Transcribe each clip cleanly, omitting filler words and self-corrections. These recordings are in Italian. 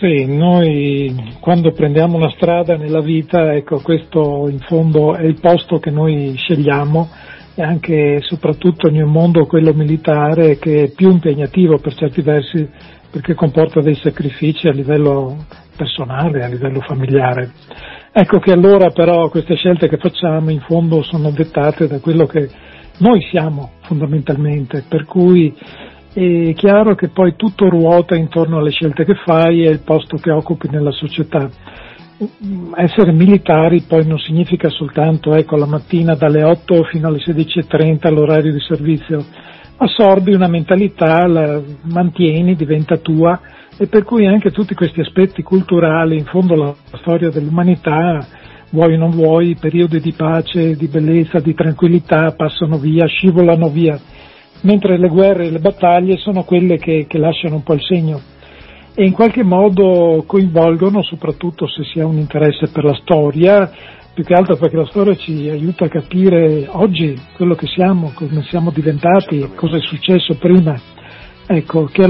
Sì, noi quando prendiamo una strada nella vita, ecco, questo in fondo è il posto che noi scegliamo, e anche e soprattutto in un mondo, quello militare, che è più impegnativo per certi versi, perché comporta dei sacrifici a livello personale, a livello familiare. Ecco che allora però queste scelte che facciamo in fondo sono dettate da quello che noi siamo fondamentalmente, per cui è chiaro che poi tutto ruota intorno alle scelte che fai e il posto che occupi nella società. Essere militari poi non significa soltanto, ecco, la mattina dalle 8 fino alle 16:30 l'orario di servizio. Assorbi una mentalità, la mantieni, diventa tua, e per cui anche tutti questi aspetti culturali, in fondo la storia dell'umanità, vuoi o non vuoi, i periodi di pace, di bellezza, di tranquillità passano via, scivolano via, mentre le guerre e le battaglie sono quelle che lasciano un po' il segno e in qualche modo coinvolgono, soprattutto se si ha un interesse per la storia, più che altro perché la storia ci aiuta a capire oggi quello che siamo, come siamo diventati, cosa è successo prima. Ecco, che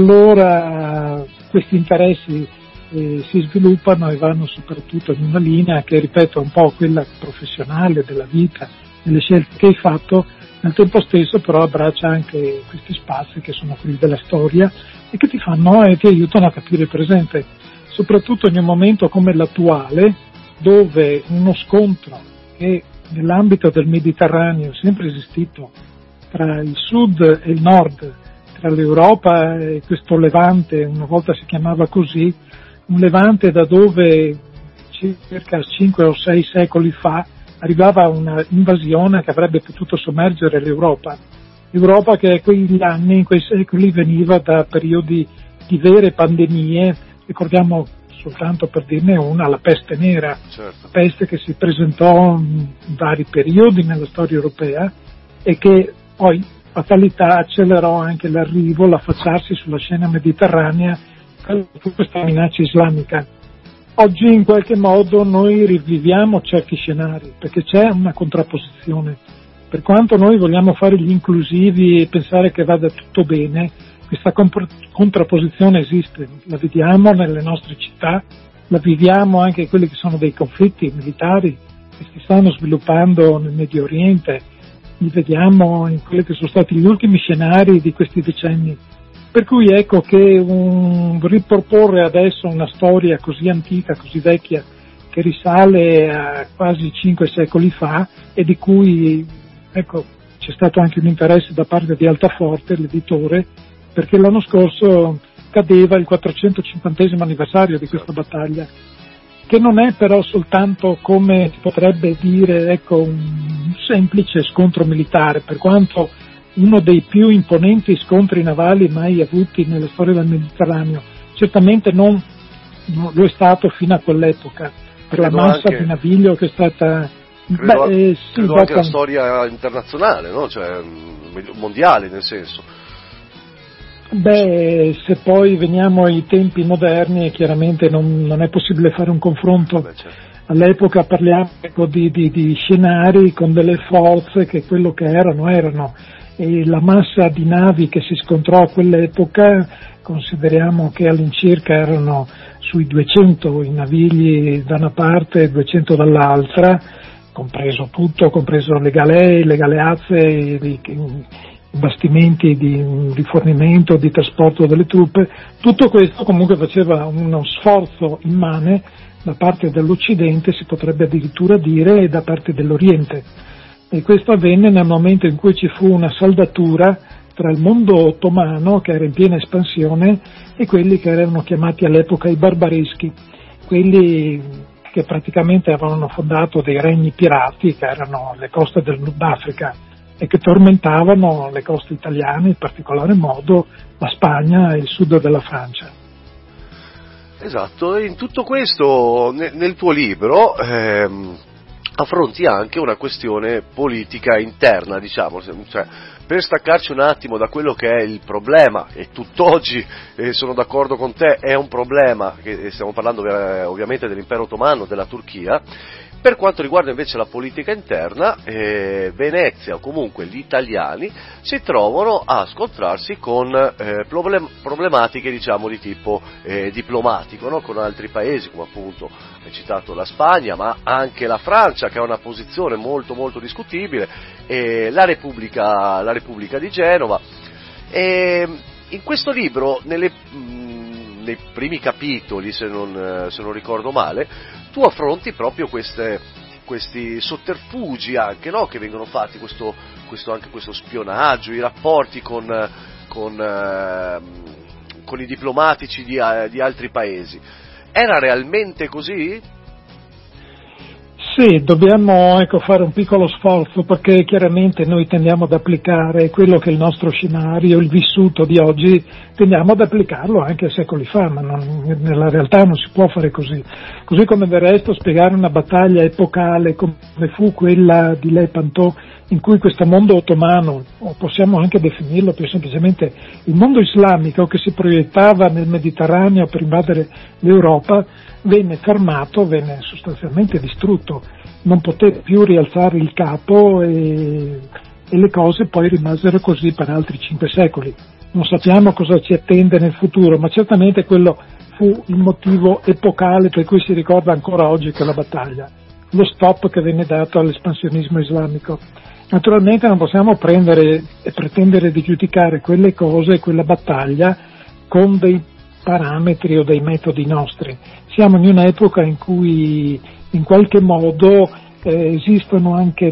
allora questi interessi si sviluppano e vanno soprattutto in una linea che, ripeto, è un po' quella professionale della vita, delle scelte che hai fatto, nel tempo stesso però abbraccia anche questi spazi che sono quelli della storia e che ti fanno e ti aiutano a capire il presente, soprattutto in un momento come l'attuale, dove uno scontro che nell'ambito del Mediterraneo è sempre esistito tra il sud e il nord, tra l'Europa e questo Levante, una volta si chiamava così, un Levante da dove circa 5 o 6 secoli fa arrivava una invasione che avrebbe potuto sommergere l'Europa. L'Europa che in quegli anni, in quei secoli, veniva da periodi di vere pandemie, ricordiamo soltanto per dirne una, la peste nera, certo. Peste che si presentò in vari periodi nella storia europea e che poi fatalità accelerò anche l'arrivo, l'affacciarsi sulla scena mediterranea di questa minaccia islamica. Oggi in qualche modo noi riviviamo certi scenari perché c'è una contrapposizione. Per quanto noi vogliamo fare gli inclusivi e pensare che vada tutto bene, questa contrapposizione esiste, la vediamo nelle nostre città, la viviamo anche in quelli che sono dei conflitti militari che si stanno sviluppando nel Medio Oriente, li vediamo in quelli che sono stati gli ultimi scenari di questi decenni. Per cui ecco che riproporre adesso una storia così antica, così vecchia, che risale a quasi 5 secoli fa e di cui ecco, c'è stato anche un interesse da parte di Altaforte, l'editore, perché l'anno scorso cadeva il 450° anniversario di questa battaglia, che non è però soltanto, come si potrebbe dire, ecco, un semplice scontro militare, per quanto uno dei più imponenti scontri navali mai avuti nella storia del Mediterraneo. Certamente non lo è stato fino a quell'epoca, per la massa di naviglio che è stata... Credo anche la storia internazionale, no? Cioè, mondiale nel senso. Beh, se poi veniamo ai tempi moderni, chiaramente non è possibile fare un confronto. Certo. All'epoca parliamo di scenari con delle forze che quello che erano. E la massa di navi che si scontrò a quell'epoca, consideriamo che all'incirca erano sui 200 i navigli da una parte e 200 dall'altra, compreso tutto, compreso le galee, le galeazze, i bastimenti di rifornimento, di trasporto delle truppe. Tutto questo comunque faceva uno sforzo immane da parte dell'Occidente, si potrebbe addirittura dire, e da parte dell'Oriente. E questo avvenne nel momento in cui ci fu una saldatura tra il mondo ottomano, che era in piena espansione, e quelli che erano chiamati all'epoca i barbareschi, quelli che praticamente avevano fondato dei regni pirati, che erano alle coste del Nord Africa, e che tormentavano le coste italiane, in particolare modo la Spagna e il sud della Francia. Esatto, e in tutto questo, nel tuo libro, affronti anche una questione politica interna, diciamo, cioè, per staccarci un attimo da quello che è il problema, e tutt'oggi sono d'accordo con te, è un problema, che stiamo parlando ovviamente dell'impero ottomano, della Turchia, Per quanto riguarda invece la politica interna, Venezia o comunque gli italiani si trovano a scontrarsi con problematiche, diciamo, di tipo diplomatico, no? Con altri paesi, come appunto hai citato la Spagna, ma anche la Francia, che ha una posizione molto molto discutibile, la Repubblica di Genova. In questo libro, nei primi capitoli, se non ricordo male, tu affronti proprio questi sotterfugi anche, no? Che vengono fatti, anche questo spionaggio, i rapporti con i diplomatici di altri paesi. Era realmente così? Sì, dobbiamo fare un piccolo sforzo, perché chiaramente noi tendiamo ad applicare quello che è il nostro scenario, il vissuto di oggi, tendiamo ad applicarlo anche a secoli fa, ma nella realtà non si può fare così. Così come del resto spiegare una battaglia epocale come fu quella di Lepanto, in cui questo mondo ottomano, o possiamo anche definirlo più semplicemente il mondo islamico che si proiettava nel Mediterraneo per invadere l'Europa, venne fermato, venne sostanzialmente distrutto, non poté più rialzare il capo e le cose poi rimasero così per altri 5 secoli. Non sappiamo cosa ci attende nel futuro, ma certamente quello fu il motivo epocale per cui si ricorda ancora oggi quella battaglia, lo stop che venne dato all'espansionismo islamico. Naturalmente non possiamo prendere e pretendere di giudicare quelle cose, quella battaglia, con dei parametri o dei metodi nostri. Siamo in un'epoca in cui in qualche modo esistono anche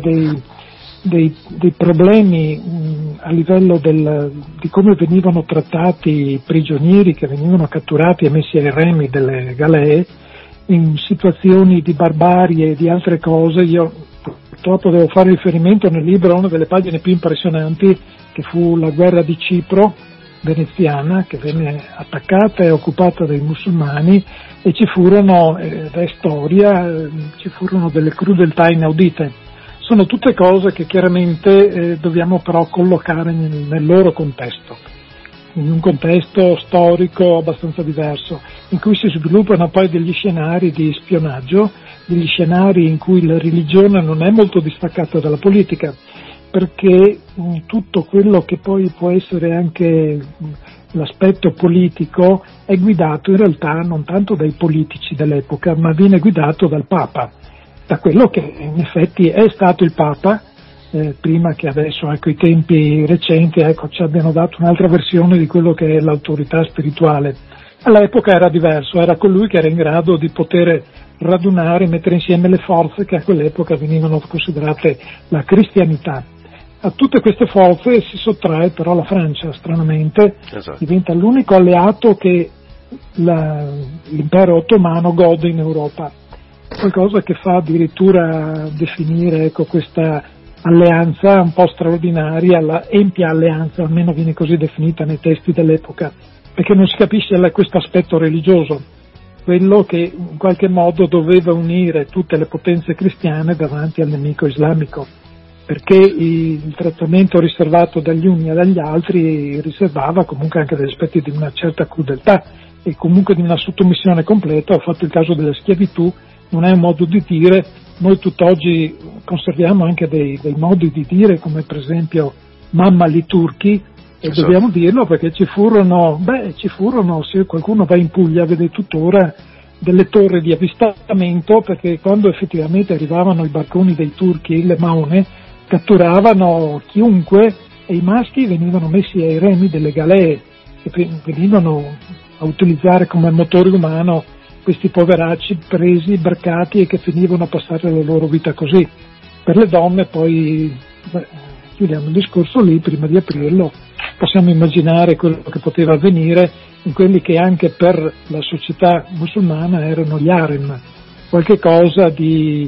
dei problemi a livello di come venivano trattati i prigionieri che venivano catturati e messi ai remi delle galee, in situazioni di barbarie e di altre cose. Io purtroppo devo fare riferimento nel libro a una delle pagine più impressionanti, che fu la guerra di Cipro veneziana, che venne attaccata e occupata dai musulmani, e ci furono, è storia, ci furono delle crudeltà inaudite. Sono tutte cose che chiaramente dobbiamo però collocare nel loro contesto, in un contesto storico abbastanza diverso, in cui si sviluppano poi degli scenari di spionaggio, degli scenari in cui la religione non è molto distaccata dalla politica, perché tutto quello che poi può essere anche l'aspetto politico è guidato in realtà non tanto dai politici dell'epoca, ma viene guidato dal Papa, da quello che in effetti è stato il Papa, prima che adesso, i tempi recenti, ci abbiano dato un'altra versione di quello che è l'autorità spirituale. All'epoca era diverso, era colui che era in grado di poter radunare, mettere insieme le forze che a quell'epoca venivano considerate la cristianità. A tutte queste forze si sottrae però la Francia, stranamente, esatto. Diventa l'unico alleato che l'impero ottomano gode in Europa, qualcosa che fa addirittura definire questa alleanza un po' straordinaria, la empia alleanza, almeno viene così definita nei testi dell'epoca, perché non si capisce questo aspetto religioso, quello che in qualche modo doveva unire tutte le potenze cristiane davanti al nemico islamico, perché il trattamento riservato dagli uni e dagli altri riservava comunque anche degli aspetti di una certa crudeltà e comunque di una sottomissione completa. Ho fatto il caso della schiavitù, non è un modo di dire, noi tutt'oggi conserviamo anche dei modi di dire, come per esempio mamma li turchi, e esatto. Dobbiamo dirlo perché ci furono, se qualcuno va in Puglia vede tuttora delle torri di avvistamento, perché quando effettivamente arrivavano i barconi dei turchi, le maune, catturavano chiunque e i maschi venivano messi ai remi delle galee che venivano a utilizzare come motore umano questi poveracci presi, barcati e che finivano a passare la loro vita così. Per le donne poi, chiudiamo il discorso lì, prima di aprirlo, possiamo immaginare quello che poteva avvenire in quelli che anche per la società musulmana erano gli harem, qualche cosa di,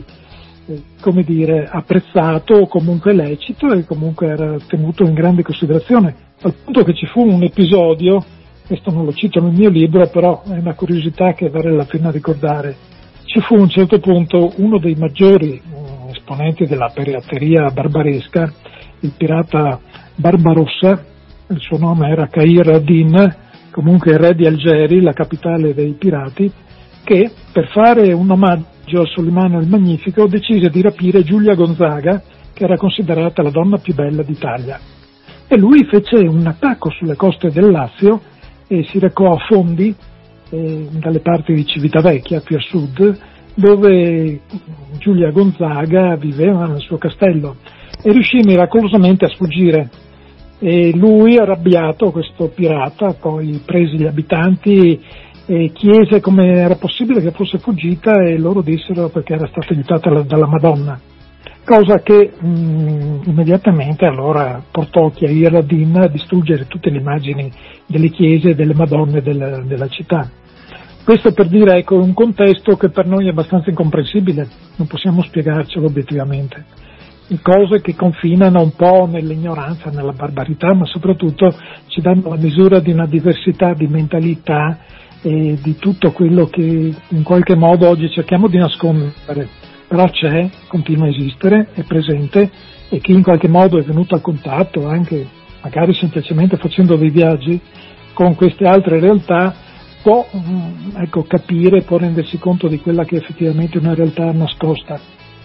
apprezzato o comunque lecito e comunque era tenuto in grande considerazione, al punto che ci fu un episodio, questo non lo cito nel mio libro, però è una curiosità che vale la pena ricordare. Ci fu a un certo punto uno dei maggiori esponenti della pirateria barbaresca, il pirata Barbarossa, il suo nome era Khayr ad-Din, comunque re di Algeri, la capitale dei pirati, che per fare un omaggio Solimano il Magnifico, decise di rapire Giulia Gonzaga, che era considerata la donna più bella d'Italia. E lui fece un attacco sulle coste del Lazio e si recò a Fondi, dalle parti di Civitavecchia, più a sud, dove Giulia Gonzaga viveva nel suo castello, e riuscì miracolosamente a sfuggire. E lui, arrabbiato, questo pirata, poi presi gli abitanti e chiese come era possibile che fosse fuggita, e loro dissero perché era stata aiutata dalla Madonna, cosa che immediatamente allora portò Chiair ad-Din a distruggere tutte le immagini delle chiese e delle Madonne della città. Questo per dire, ecco, un contesto che per noi è abbastanza incomprensibile, non possiamo spiegarcelo obiettivamente. Cose che confinano un po' nell'ignoranza, nella barbarità, ma soprattutto ci danno la misura di una diversità di mentalità e di tutto quello che in qualche modo oggi cerchiamo di nascondere, però c'è, continua a esistere, è presente, e chi in qualche modo è venuto a contatto, anche magari semplicemente facendo dei viaggi con queste altre realtà, può capire, può rendersi conto di quella che è effettivamente una realtà nascosta.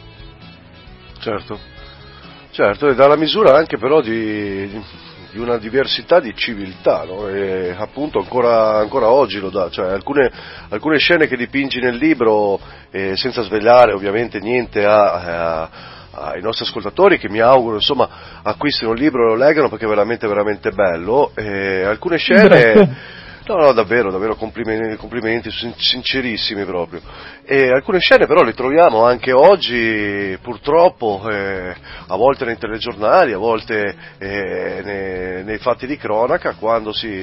Certo, e dà la misura anche però di una diversità di civiltà, no? E appunto ancora oggi lo dà, cioè alcune scene che dipingi nel libro, senza svegliare ovviamente niente ai nostri ascoltatori, che mi auguro insomma acquistino il libro e lo leggano, perché è veramente veramente bello, alcune scene. Grazie. No, davvero, complimenti, sincerissimi proprio. E alcune scene però le troviamo anche oggi, purtroppo, a volte nei telegiornali, a volte nei fatti di cronaca, quando si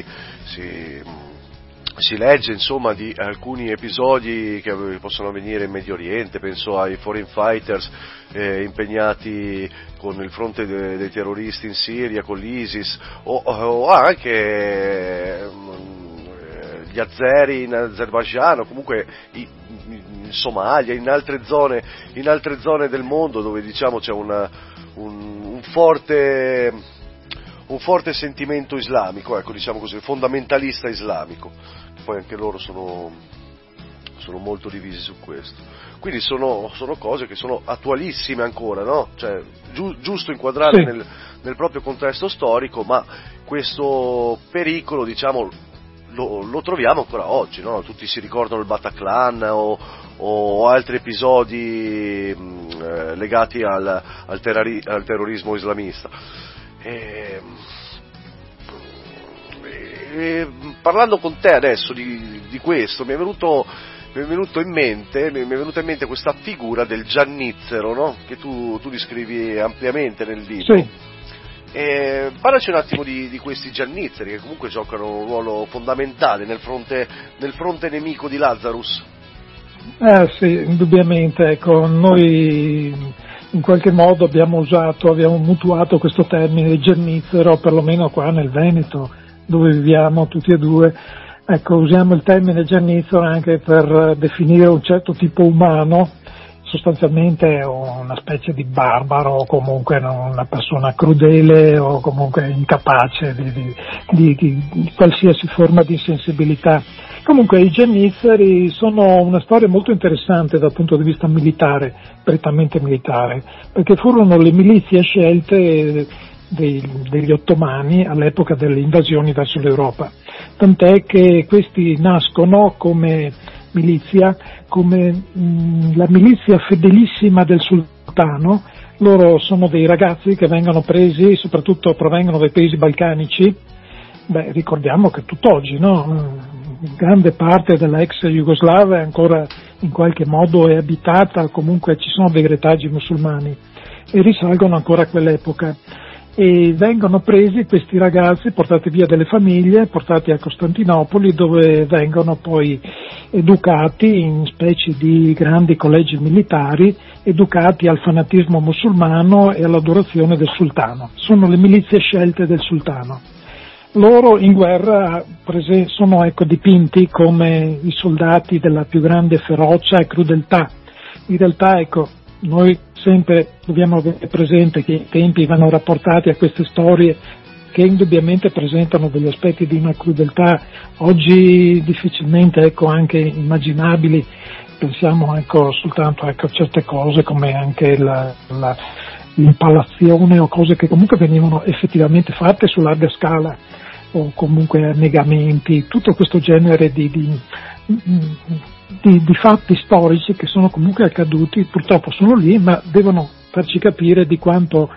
legge insomma di alcuni episodi che possono avvenire in Medio Oriente, penso ai foreign fighters impegnati con il fronte dei terroristi in Siria, con l'ISIS, o anche gli azeri in Azerbaigian, o comunque in Somalia, in altre zone del mondo dove diciamo c'è un forte sentimento islamico, ecco, diciamo così, fondamentalista islamico. Poi anche loro sono molto divisi su questo. Quindi sono cose che sono attualissime ancora, no? Cioè, giusto inquadrare sì, nel proprio contesto storico, ma questo pericolo, diciamo, lo troviamo ancora oggi, no? Tutti si ricordano il Bataclan o altri episodi legati al terrorismo islamista. Parlando con te adesso di questo, mi è venuta in mente questa figura del giannizzero, no? Che tu descrivi ampiamente nel libro. sì. Parlaci un attimo di questi giannizzeri, che comunque giocano un ruolo fondamentale nel fronte nemico di Lazarus. Sì, indubbiamente, ecco, noi in qualche modo abbiamo mutuato questo termine giannizzero, perlomeno qua nel Veneto, dove viviamo tutti e due. Ecco, usiamo il termine giannizzero anche per definire un certo tipo umano, sostanzialmente una specie di barbaro, o comunque una persona crudele, o comunque incapace di qualsiasi forma di sensibilità. Comunque i giannizzeri sono una storia molto interessante dal punto di vista militare, prettamente militare, perché furono le milizie scelte degli ottomani all'epoca delle invasioni verso l'Europa, tant'è che questi nascono come milizia, come la milizia fedelissima del sultano. Loro sono dei ragazzi che vengono presi, soprattutto provengono dai paesi balcanici. Ricordiamo che tutt'oggi, no? Grande parte della ex Jugoslavia ancora in qualche modo è abitata, comunque ci sono dei retaggi musulmani e risalgono ancora a quell'epoca. E vengono presi questi ragazzi, portati via dalle famiglie, portati a Costantinopoli, dove vengono poi educati in specie di grandi collegi militari, educati al fanatismo musulmano e all'adorazione del sultano. Sono le milizie scelte del sultano. Loro in guerra sono dipinti come i soldati della più grande ferocia e crudeltà. In realtà, noi sempre dobbiamo avere presente che i tempi vanno rapportati a queste storie che indubbiamente presentano degli aspetti di una crudeltà oggi difficilmente anche immaginabili, pensiamo soltanto a certe cose come anche l'impallazione o cose che comunque venivano effettivamente fatte su larga scala, o comunque annegamenti, tutto questo genere di fatti storici che sono comunque accaduti, purtroppo sono lì, ma devono farci capire di quanti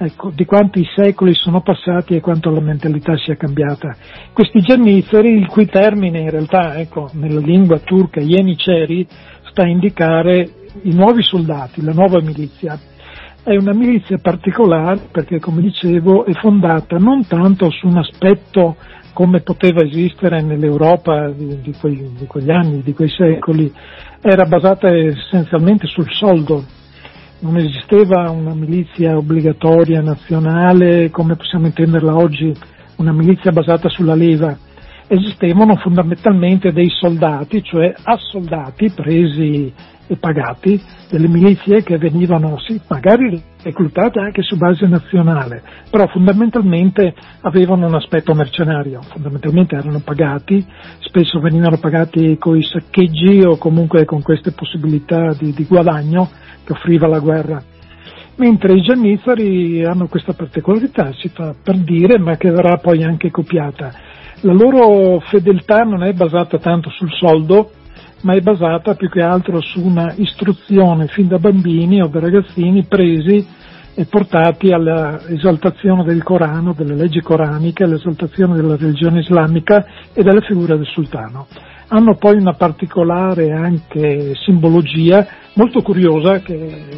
secoli sono passati e quanto la mentalità sia cambiata. Questi giannizzeri, il cui termine in realtà, nella lingua turca Yeniçeri, sta a indicare i nuovi soldati, la nuova milizia. È una milizia particolare perché, come dicevo, è fondata non tanto su un aspetto come poteva esistere nell'Europa di quegli anni, di quei secoli, era basata essenzialmente sul soldo. Non esisteva una milizia obbligatoria nazionale come possiamo intenderla oggi, una milizia basata sulla leva. Esistevano fondamentalmente dei soldati, cioè assoldati presi e pagati, delle milizie che venivano magari reclutate anche su base nazionale, però fondamentalmente avevano un aspetto mercenario, fondamentalmente erano pagati, spesso venivano pagati con i saccheggi o comunque con queste possibilità di guadagno che offriva la guerra. Mentre i giannizzeri hanno questa particolarità, si fa per dire, ma che verrà poi anche copiata. La loro fedeltà non è basata tanto sul soldo, ma è basata più che altro su una istruzione fin da bambini o da ragazzini presi e portati all'esaltazione del Corano, delle leggi coraniche, all'esaltazione della religione islamica e della figura del sultano. Hanno poi una particolare anche simbologia molto curiosa che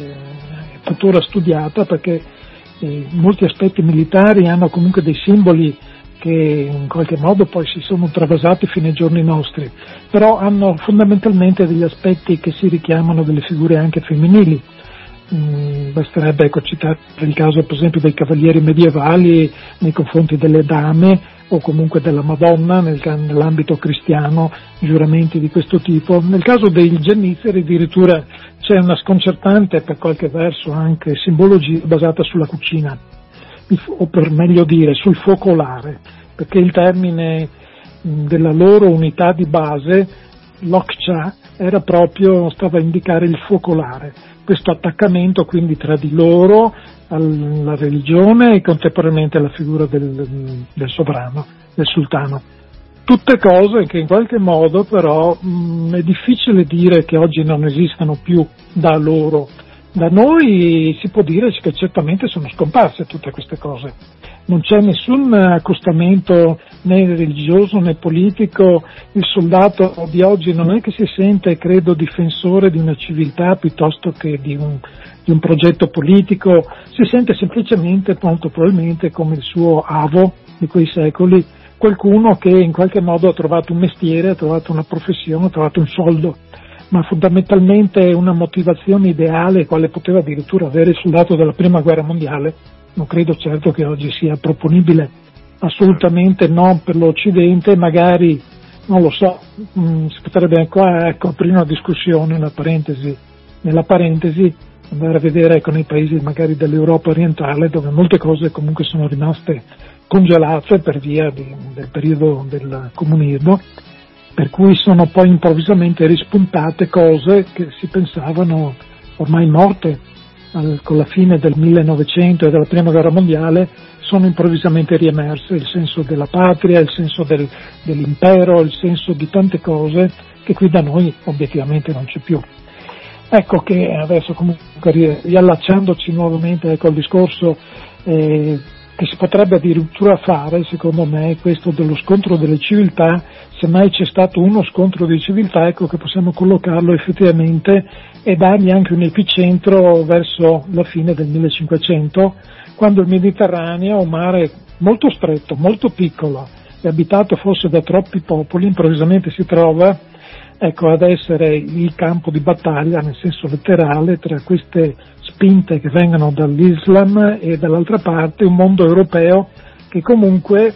è tuttora studiata, perché molti aspetti militari hanno comunque dei simboli che in qualche modo poi si sono travasati fino ai giorni nostri, però hanno fondamentalmente degli aspetti che si richiamano delle figure anche femminili. Basterebbe citare il caso per esempio dei cavalieri medievali nei confronti delle dame o comunque della Madonna nell'ambito cristiano, giuramenti di questo tipo. Nel caso dei giannizzeri addirittura c'è una sconcertante, per qualche verso anche simbologia basata sulla cucina, o per meglio dire sul focolare, perché il termine della loro unità di base, l'okcha, stava a indicare il focolare, questo attaccamento quindi tra di loro alla religione e contemporaneamente alla figura del sovrano, del sultano. Tutte cose che in qualche modo però è difficile dire che oggi non esistano più da loro. Da noi si può dire che certamente sono scomparse tutte queste cose. Non c'è nessun accostamento né religioso né politico. Il soldato di oggi non è che si sente, credo, difensore di una civiltà piuttosto che di un progetto politico, si sente semplicemente, molto probabilmente, come il suo avo di quei secoli, qualcuno che in qualche modo ha trovato un mestiere, ha trovato una professione, ha trovato un soldo, ma fondamentalmente una motivazione ideale, quale poteva addirittura avere il soldato della Prima Guerra Mondiale, non credo certo che oggi sia proponibile, assolutamente non per l'Occidente, magari, non lo so, si potrebbe qua aprire una discussione, nella parentesi, andare a vedere nei paesi magari dell'Europa orientale, dove molte cose comunque sono rimaste congelate per via del periodo del comunismo, per cui sono poi improvvisamente rispuntate cose che si pensavano ormai morte con la fine del 1900 e della Prima Guerra Mondiale, sono improvvisamente riemerse, il senso della patria, il senso dell'impero, il senso di tante cose che qui da noi obiettivamente non c'è più. Ecco che adesso comunque riallacciandoci nuovamente al discorso che si potrebbe addirittura fare, secondo me, questo dello scontro delle civiltà, se mai c'è stato uno scontro di civiltà, ecco che possiamo collocarlo effettivamente e dargli anche un epicentro verso la fine del 1500, quando il Mediterraneo, un mare molto stretto, molto piccolo e abitato forse da troppi popoli, improvvisamente si trova ad essere il campo di battaglia, nel senso letterale, tra queste spinte che vengono dall'Islam e dall'altra parte un mondo europeo che comunque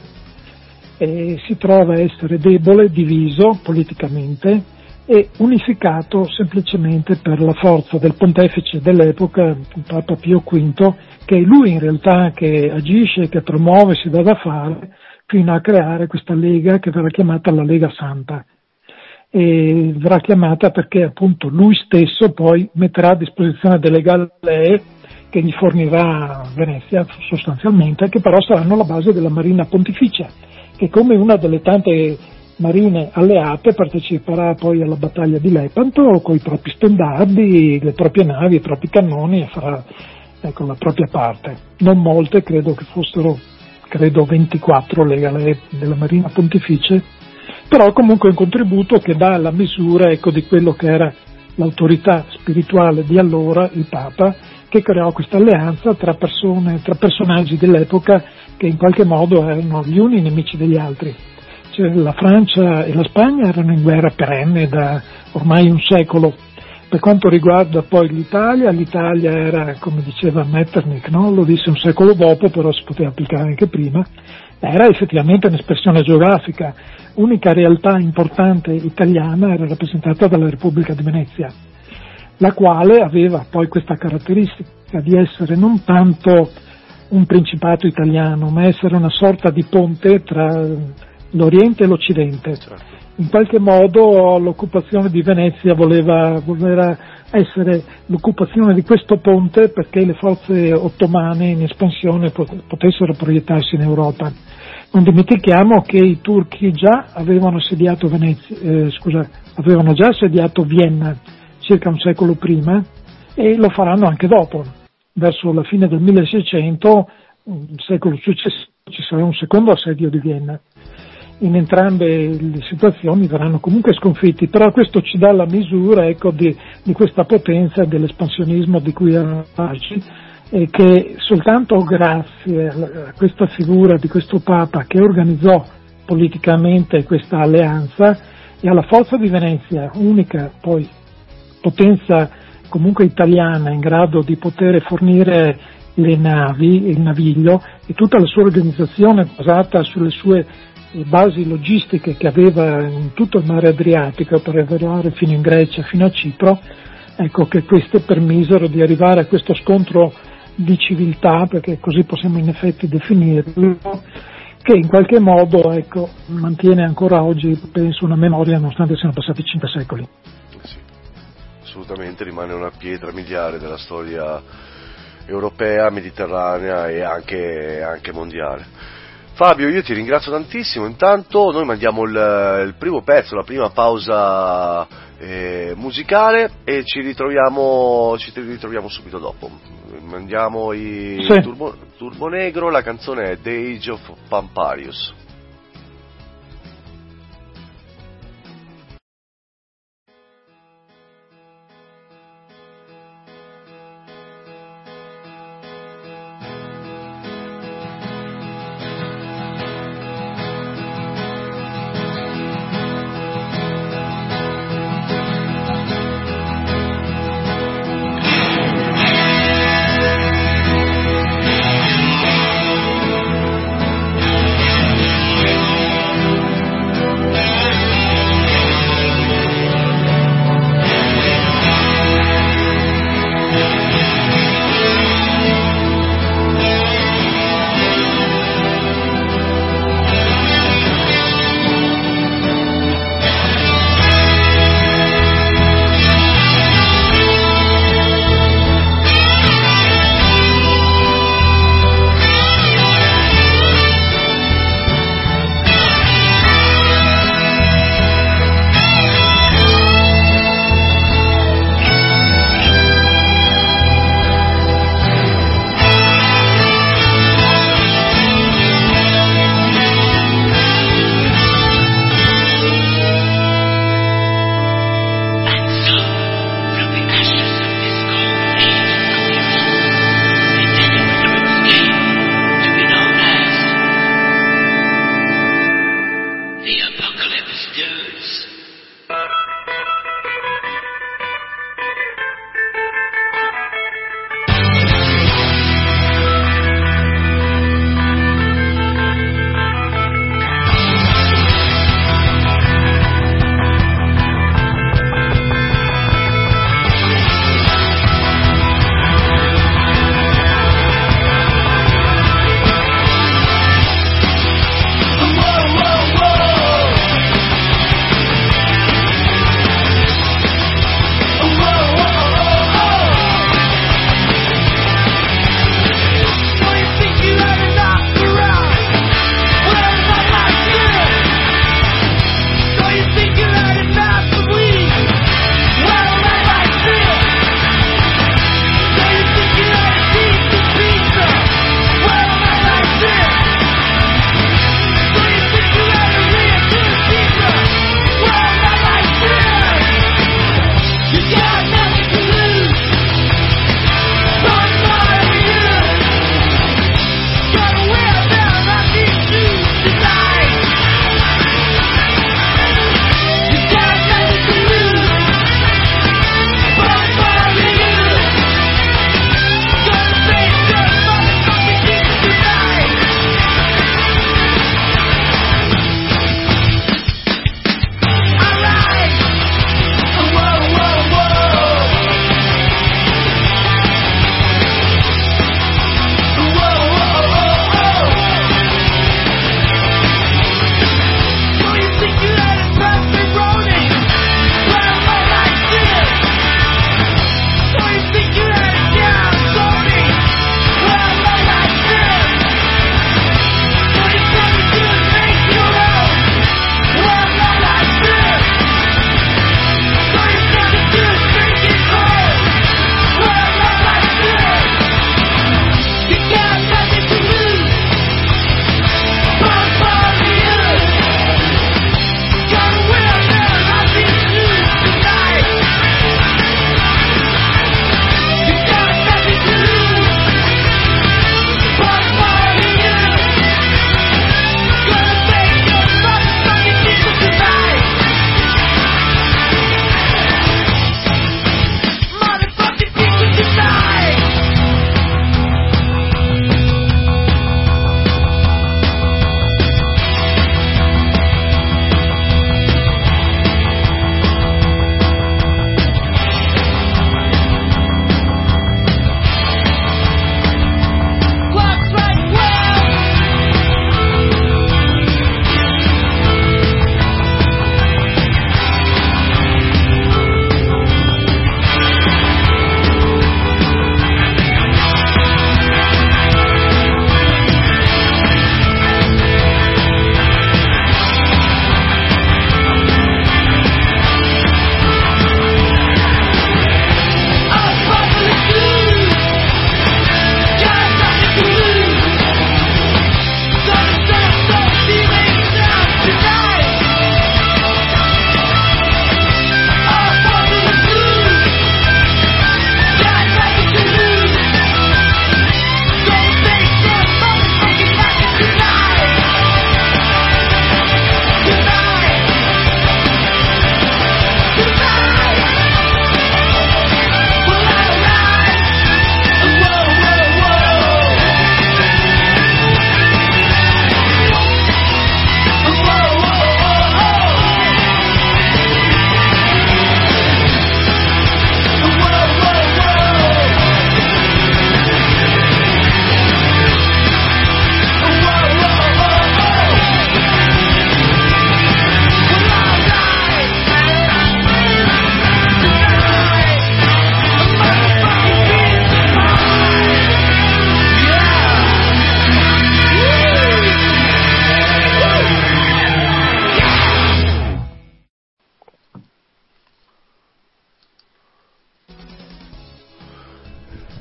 si trova a essere debole, diviso politicamente e unificato semplicemente per la forza del pontefice dell'epoca, Papa Pio V, che è lui in realtà che agisce, che promuove, si dà da fare, fino a creare questa lega che verrà chiamata la Lega Santa. e verrà chiamata perché appunto lui stesso poi metterà a disposizione delle gallee che gli fornirà Venezia sostanzialmente, che però saranno la base della Marina Pontificia, che come una delle tante marine alleate parteciperà poi alla battaglia di Lepanto con i propri stendardi, le proprie navi, i propri cannoni, e farà la propria parte. Non molte, credo che fossero 24 le gallee della Marina Pontificia, però comunque un contributo che dà la misura di quello che era l'autorità spirituale di allora, il Papa, che creò questa alleanza tra personaggi dell'epoca che in qualche modo erano gli uni nemici degli altri. Cioè, la Francia e la Spagna erano in guerra perenne da ormai un secolo. Per quanto riguarda poi l'Italia era, come diceva Metternich, no? Lo disse un secolo dopo, però si poteva applicare anche prima, era effettivamente un'espressione geografica. Unica realtà importante italiana era rappresentata dalla Repubblica di Venezia, la quale aveva poi questa caratteristica di essere non tanto un principato italiano, ma essere una sorta di ponte tra l'Oriente e l'Occidente. In qualche modo l'occupazione di Venezia voleva essere l'occupazione di questo ponte perché le forze ottomane in espansione potessero proiettarsi in Europa. Non dimentichiamo che i turchi già avevano assediato Vienna circa un secolo prima, e lo faranno anche dopo. Verso la fine del 1600, il secolo successivo, ci sarà un secondo assedio di Vienna. In entrambe le situazioni verranno comunque sconfitti, però questo ci dà la misura di questa potenza dell'espansionismo di cui erano capaci, e che soltanto grazie a questa figura di questo Papa che organizzò politicamente questa alleanza e alla forza di Venezia, unica poi potenza comunque italiana in grado di poter fornire le navi, il naviglio e tutta la sua organizzazione basata sulle sue basi logistiche che aveva in tutto il mare Adriatico per arrivare fino in Grecia, fino a Cipro, che queste permisero di arrivare a questo scontro di civiltà, perché così possiamo in effetti definirlo, che in qualche modo mantiene ancora oggi, penso, una memoria nonostante siano passati 5 secoli. Sì, assolutamente rimane una pietra miliare della storia europea, mediterranea e anche mondiale. Fabio, io ti ringrazio tantissimo. Intanto noi mandiamo il primo pezzo, la prima pausa musicale, e ci ritroviamo subito dopo. Mandiamo Turbo Negro, la canzone è The Age of Pamparius.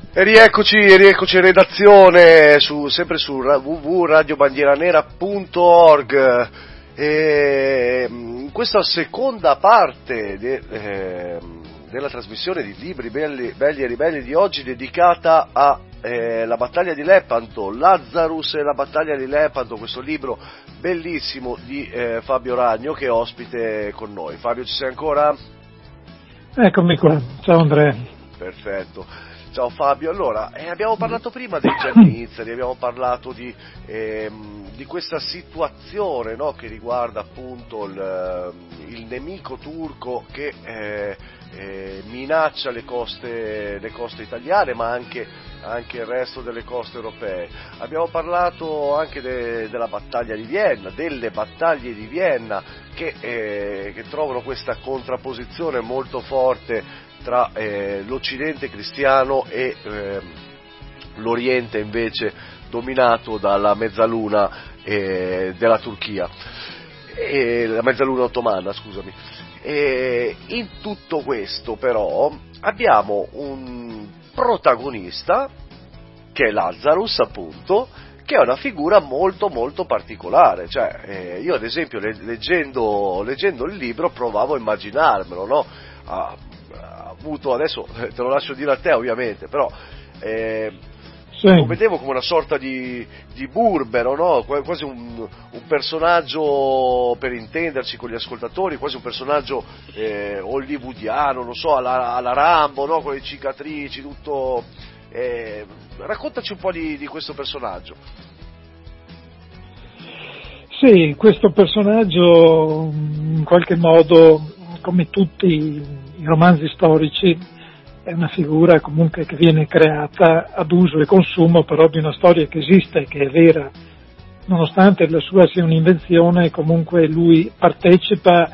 E rieccoci in redazione, sempre su www.radiobandieranera.org. In questa seconda parte della trasmissione di Libri belli e ribelli di oggi, dedicata a la battaglia di Lepanto, Lazarus e la battaglia di Lepanto, questo libro bellissimo di Fabio Ragno, che è ospite con noi. Fabio, ci sei ancora? Eccomi qua, ciao Andrea. Perfetto. Ciao Fabio, allora, abbiamo parlato prima dei giannizzeri, abbiamo parlato di questa situazione, no, che riguarda appunto il nemico turco che minaccia le coste italiane, ma anche il resto delle coste europee. Abbiamo parlato anche della battaglia di Vienna, delle battaglie di Vienna che trovano questa contrapposizione molto forte tra l'Occidente cristiano e l'Oriente invece dominato dalla mezzaluna della Turchia, la mezzaluna ottomana, scusami. In tutto questo però abbiamo un protagonista che è Lazarus, appunto, che è una figura molto molto particolare. Cioè, io ad esempio leggendo il libro provavo a immaginarmelo, no? Avuto, adesso te lo lascio dire a te ovviamente, però lo vedevo come una sorta di burbero, no? Quasi un personaggio, per intenderci con gli ascoltatori, quasi un personaggio hollywoodiano, non so, alla Rambo, no? Con le cicatrici, tutto. Raccontaci un po' di questo personaggio. Sì, questo personaggio in qualche modo, come tutti i romanzi storici, è una figura comunque che viene creata ad uso e consumo però di una storia che esiste, che è vera. Nonostante la sua sia un'invenzione, comunque lui partecipa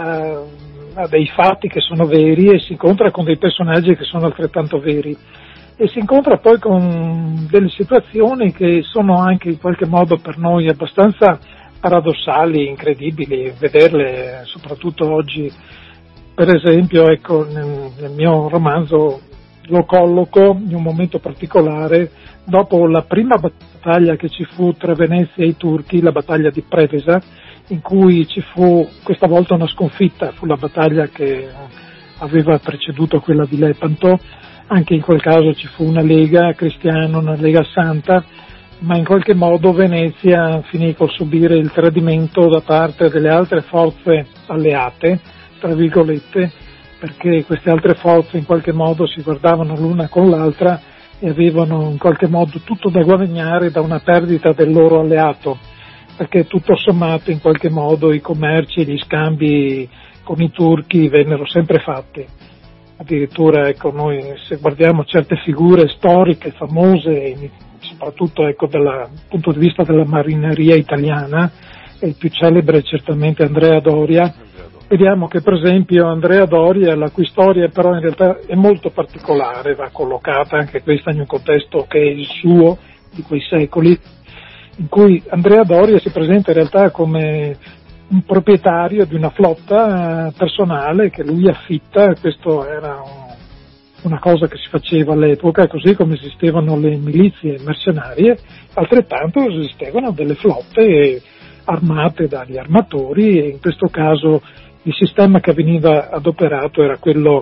a dei fatti che sono veri e si incontra con dei personaggi che sono altrettanto veri. E si incontra poi con delle situazioni che sono anche in qualche modo per noi abbastanza paradossali, incredibili, vederle soprattutto oggi. Per esempio, ecco, nel mio romanzo lo colloco in un momento particolare, dopo la prima battaglia che ci fu tra Venezia e i turchi, la battaglia di Prevesa, in cui ci fu questa volta una sconfitta, fu la battaglia che aveva preceduto quella di Lepanto. Anche in quel caso ci fu una lega cristiana, una lega santa, ma in qualche modo Venezia finì col subire il tradimento da parte delle altre forze alleate, tra virgolette, perché queste altre forze in qualche modo si guardavano l'una con l'altra e avevano in qualche modo tutto da guadagnare da una perdita del loro alleato, perché tutto sommato in qualche modo i commerci e gli scambi con i turchi vennero sempre fatti. Addirittura, ecco, noi se guardiamo certe figure storiche famose, soprattutto, ecco, dal punto di vista della marineria italiana, e il più celebre è certamente Andrea Doria, vediamo che per esempio Andrea Doria, la cui storia però in realtà è molto particolare, va collocata anche questa in un contesto che è il suo, di quei secoli, in cui Andrea Doria si presenta in realtà come un proprietario di una flotta personale che lui affitta. Questo era una cosa che si faceva all'epoca, così come esistevano le milizie mercenarie, altrettanto esistevano delle flotte armate dagli armatori, e in questo caso il sistema che veniva adoperato era quello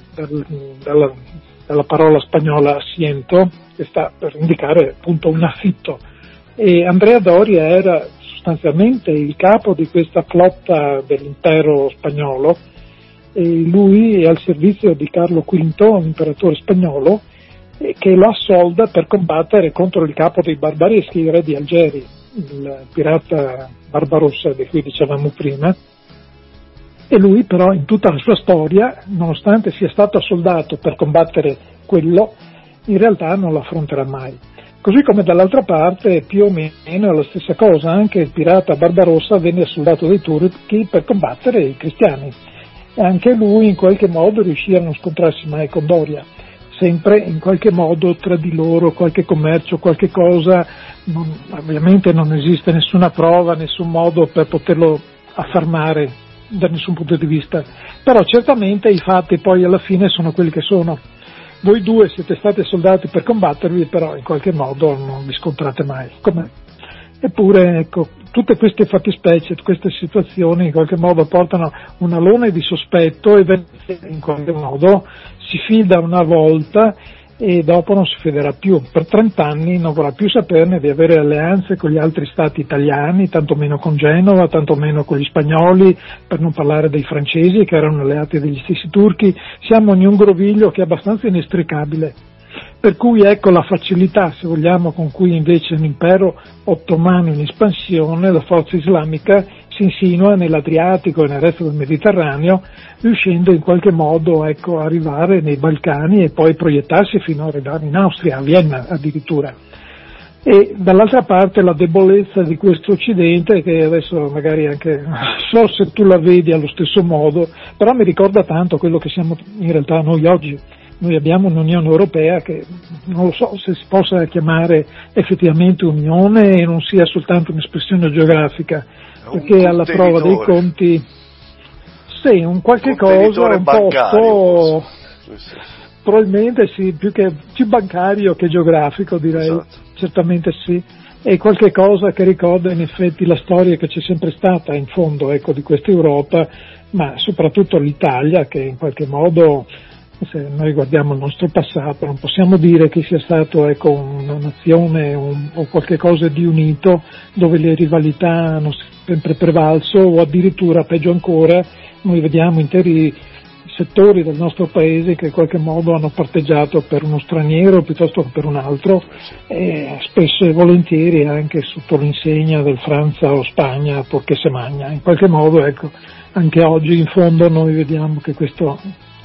dalla parola spagnola asiento, che sta per indicare appunto un affitto, e Andrea Doria era sostanzialmente il capo di questa flotta dell'impero spagnolo, e lui è al servizio di Carlo V, l'imperatore spagnolo, che lo assolda per combattere contro il capo dei barbareschi, il re di Algeri, il pirata Barbarossa di cui dicevamo prima. E lui però in tutta la sua storia, nonostante sia stato assoldato per combattere quello, in realtà non lo affronterà mai. Così come dall'altra parte, più o meno è la stessa cosa, anche il pirata Barbarossa venne assoldato dai turchi per combattere i cristiani, e anche lui in qualche modo riuscì a non scontrarsi mai con Doria, sempre in qualche modo tra di loro qualche commercio, qualche cosa, ovviamente non esiste nessuna prova, nessun modo per poterlo affermare da nessun punto di vista, però certamente i fatti poi alla fine sono quelli che sono. voi due siete stati soldati per combattervi, però in qualche modo non vi scontrate mai. Com'è? Eppure, ecco, tutte queste fattispecie, queste situazioni in qualche modo portano un alone di sospetto e in qualche modo si fida una volta e dopo non si fiderà più. Per 30 anni non vorrà più saperne di avere alleanze con gli altri stati italiani, tantomeno con Genova, tantomeno con gli spagnoli, per non parlare dei francesi che erano alleati degli stessi turchi. Siamo in un groviglio che è abbastanza inestricabile. Per cui ecco la facilità, se vogliamo, con cui invece l'impero ottomano in espansione, la forza islamica, si insinua nell'Adriatico e nel resto del Mediterraneo, riuscendo in qualche modo ecco, a arrivare nei Balcani e poi proiettarsi fino a arrivare in Austria, a Vienna addirittura. E dall'altra parte la debolezza di questo Occidente, che adesso magari anche, so se tu la vedi allo stesso modo, però mi ricorda tanto quello che siamo in realtà noi oggi. Noi abbiamo un'Unione Europea che non lo so se si possa chiamare effettivamente Unione e non sia soltanto un'espressione geografica, perché alla prova dei conti, sì, un qualche cosa, un posto, probabilmente sì, più bancario che geografico direi, esatto. Certamente sì, e qualche cosa che ricorda in effetti la storia che c'è sempre stata in fondo ecco, di questa Europa, ma soprattutto l'Italia che in qualche modo, se noi guardiamo il nostro passato, non possiamo dire che sia stato ecco, una nazione o qualche cosa di unito dove le rivalità hanno sempre prevalso o addirittura, peggio ancora, noi vediamo interi settori del nostro paese che in qualche modo hanno parteggiato per uno straniero piuttosto che per un altro, e spesso e volentieri anche sotto l'insegna del Francia o Spagna, purché se magna. In qualche modo ecco, anche oggi in fondo noi vediamo che questo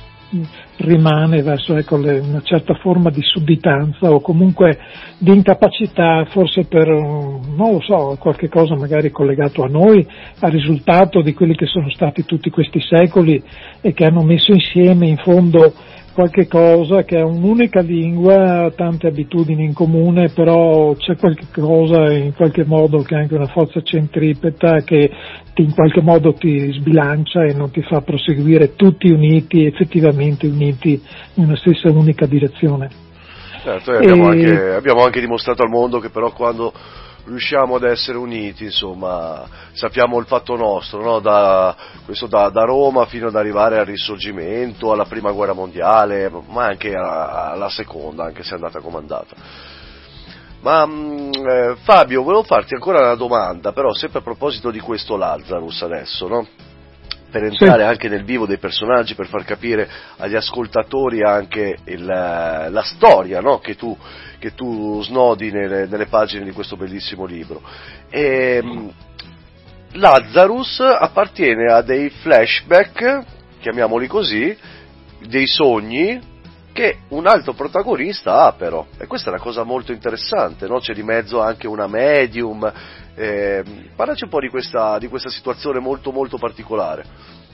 rimane verso ecco, una certa forma di sudditanza o comunque di incapacità, forse per, non lo so, qualche cosa magari collegato a noi, al risultato di quelli che sono stati tutti questi secoli e che hanno messo insieme in fondo qualche cosa che ha un'unica lingua, tante abitudini in comune, però c'è qualche cosa in qualche modo che è anche una forza centripeta che in qualche modo ti sbilancia e non ti fa proseguire tutti uniti, effettivamente uniti in una stessa unica direzione. Certo, abbiamo anche dimostrato al mondo che però quando riusciamo ad essere uniti, insomma, sappiamo il fatto nostro, no? Da Roma fino ad arrivare al Risorgimento, alla Prima Guerra Mondiale, ma anche alla Seconda, anche se è andata comandata. Ma Fabio, volevo farti ancora una domanda, però sempre a proposito di questo Lazarus adesso, no? Per entrare anche nel vivo dei personaggi, per far capire agli ascoltatori anche la storia, no? che tu snodi nelle pagine di questo bellissimo libro. Lazarus appartiene a dei flashback, chiamiamoli così, dei sogni che un altro protagonista ha però, e questa è una cosa molto interessante, no? C'è di mezzo anche una medium. Parlaci un po' di questa situazione molto molto particolare.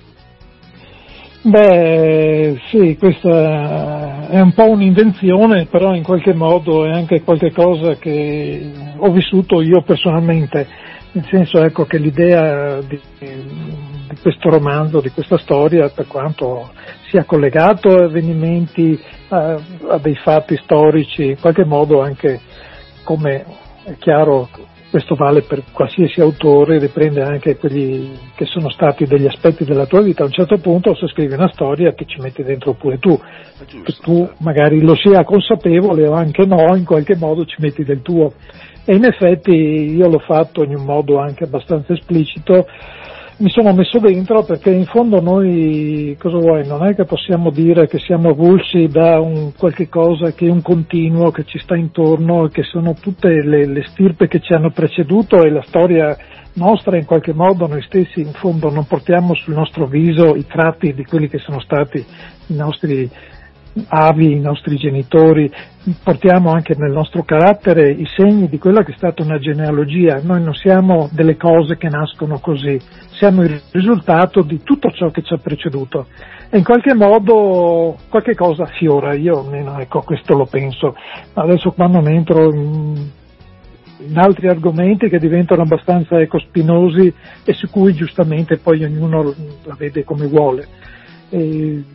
Beh, sì, questa è un po' un'invenzione, però in qualche modo è anche qualche cosa che ho vissuto io personalmente, nel senso ecco che l'idea di questo romanzo, di questa storia, per quanto sia collegato a avvenimenti, a dei fatti storici, in qualche modo anche, come è chiaro, questo vale per qualsiasi autore, riprende anche quelli che sono stati degli aspetti della tua vita. A un certo punto, se scrivi una storia, ti ci metti dentro pure tu, che tu magari lo sia consapevole o anche no, in qualche modo ci metti del tuo. E in effetti io l'ho fatto in un modo anche abbastanza esplicito, mi sono messo dentro perché in fondo noi, cosa vuoi, non è che possiamo dire che siamo avulsi da un qualche cosa che è un continuo che ci sta intorno e che sono tutte le stirpe che ci hanno preceduto e la storia nostra in qualche modo noi stessi in fondo non portiamo sul nostro viso i tratti di quelli che sono stati i nostri avi, i nostri genitori, portiamo anche nel nostro carattere i segni di quella che è stata una genealogia. Noi non siamo delle cose che nascono così, siamo il risultato di tutto ciò che ci ha preceduto e in qualche modo qualche cosa affiora, io almeno ecco questo lo penso. Adesso quando ne entro in altri argomenti che diventano abbastanza spinosi e su cui giustamente poi ognuno la vede come vuole.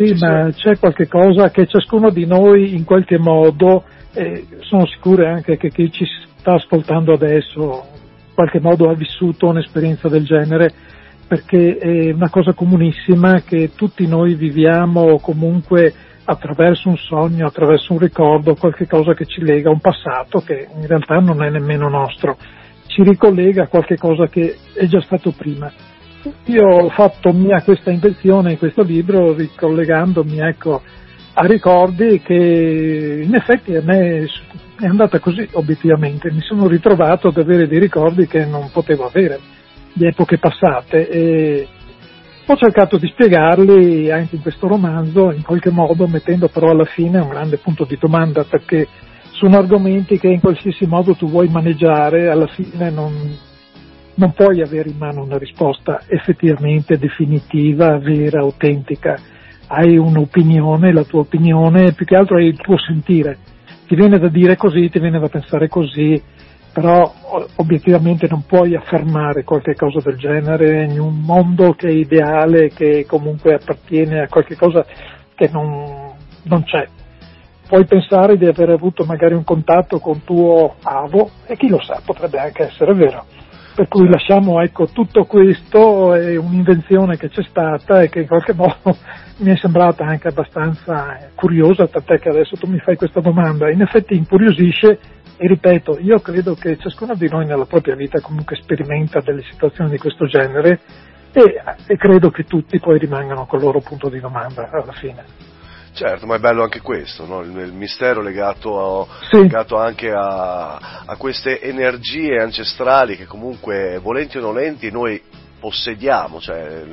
sì, ma c'è qualche cosa che ciascuno di noi in qualche modo, sono sicuro anche che chi ci sta ascoltando adesso in qualche modo ha vissuto un'esperienza del genere, perché è una cosa comunissima che tutti noi viviamo comunque attraverso un sogno, attraverso un ricordo, qualche cosa che ci lega a un passato che in realtà non è nemmeno nostro, ci ricollega a qualche cosa che è già stato prima. Io ho fatto mia questa invenzione in questo libro ricollegandomi a ricordi che in effetti a me è andata così obiettivamente, mi sono ritrovato ad avere dei ricordi che non potevo avere di epoche passate e ho cercato di spiegarli anche in questo romanzo, in qualche modo mettendo però alla fine un grande punto di domanda, perché sono argomenti che in qualsiasi modo tu vuoi maneggiare, alla fine non puoi avere in mano una risposta effettivamente definitiva, vera, autentica. Hai un'opinione, la tua opinione, più che altro è il tuo sentire. Ti viene da dire così, ti viene da pensare così, però obiettivamente non puoi affermare qualche cosa del genere in un mondo che è ideale, che comunque appartiene a qualche cosa che non c'è. Puoi pensare di aver avuto magari un contatto con tuo avo e chi lo sa, potrebbe anche essere vero. Per cui lasciamo tutto questo, è un'invenzione che c'è stata e che in qualche modo mi è sembrata anche abbastanza curiosa, tant'è che adesso tu mi fai questa domanda, in effetti incuriosisce e ripeto, io credo che ciascuno di noi nella propria vita comunque sperimenta delle situazioni di questo genere e credo che tutti poi rimangano col loro punto di domanda alla fine. Certo, ma è bello anche questo, no? Il mistero legato anche a queste energie ancestrali che comunque, volenti o nolenti, noi possediamo, cioè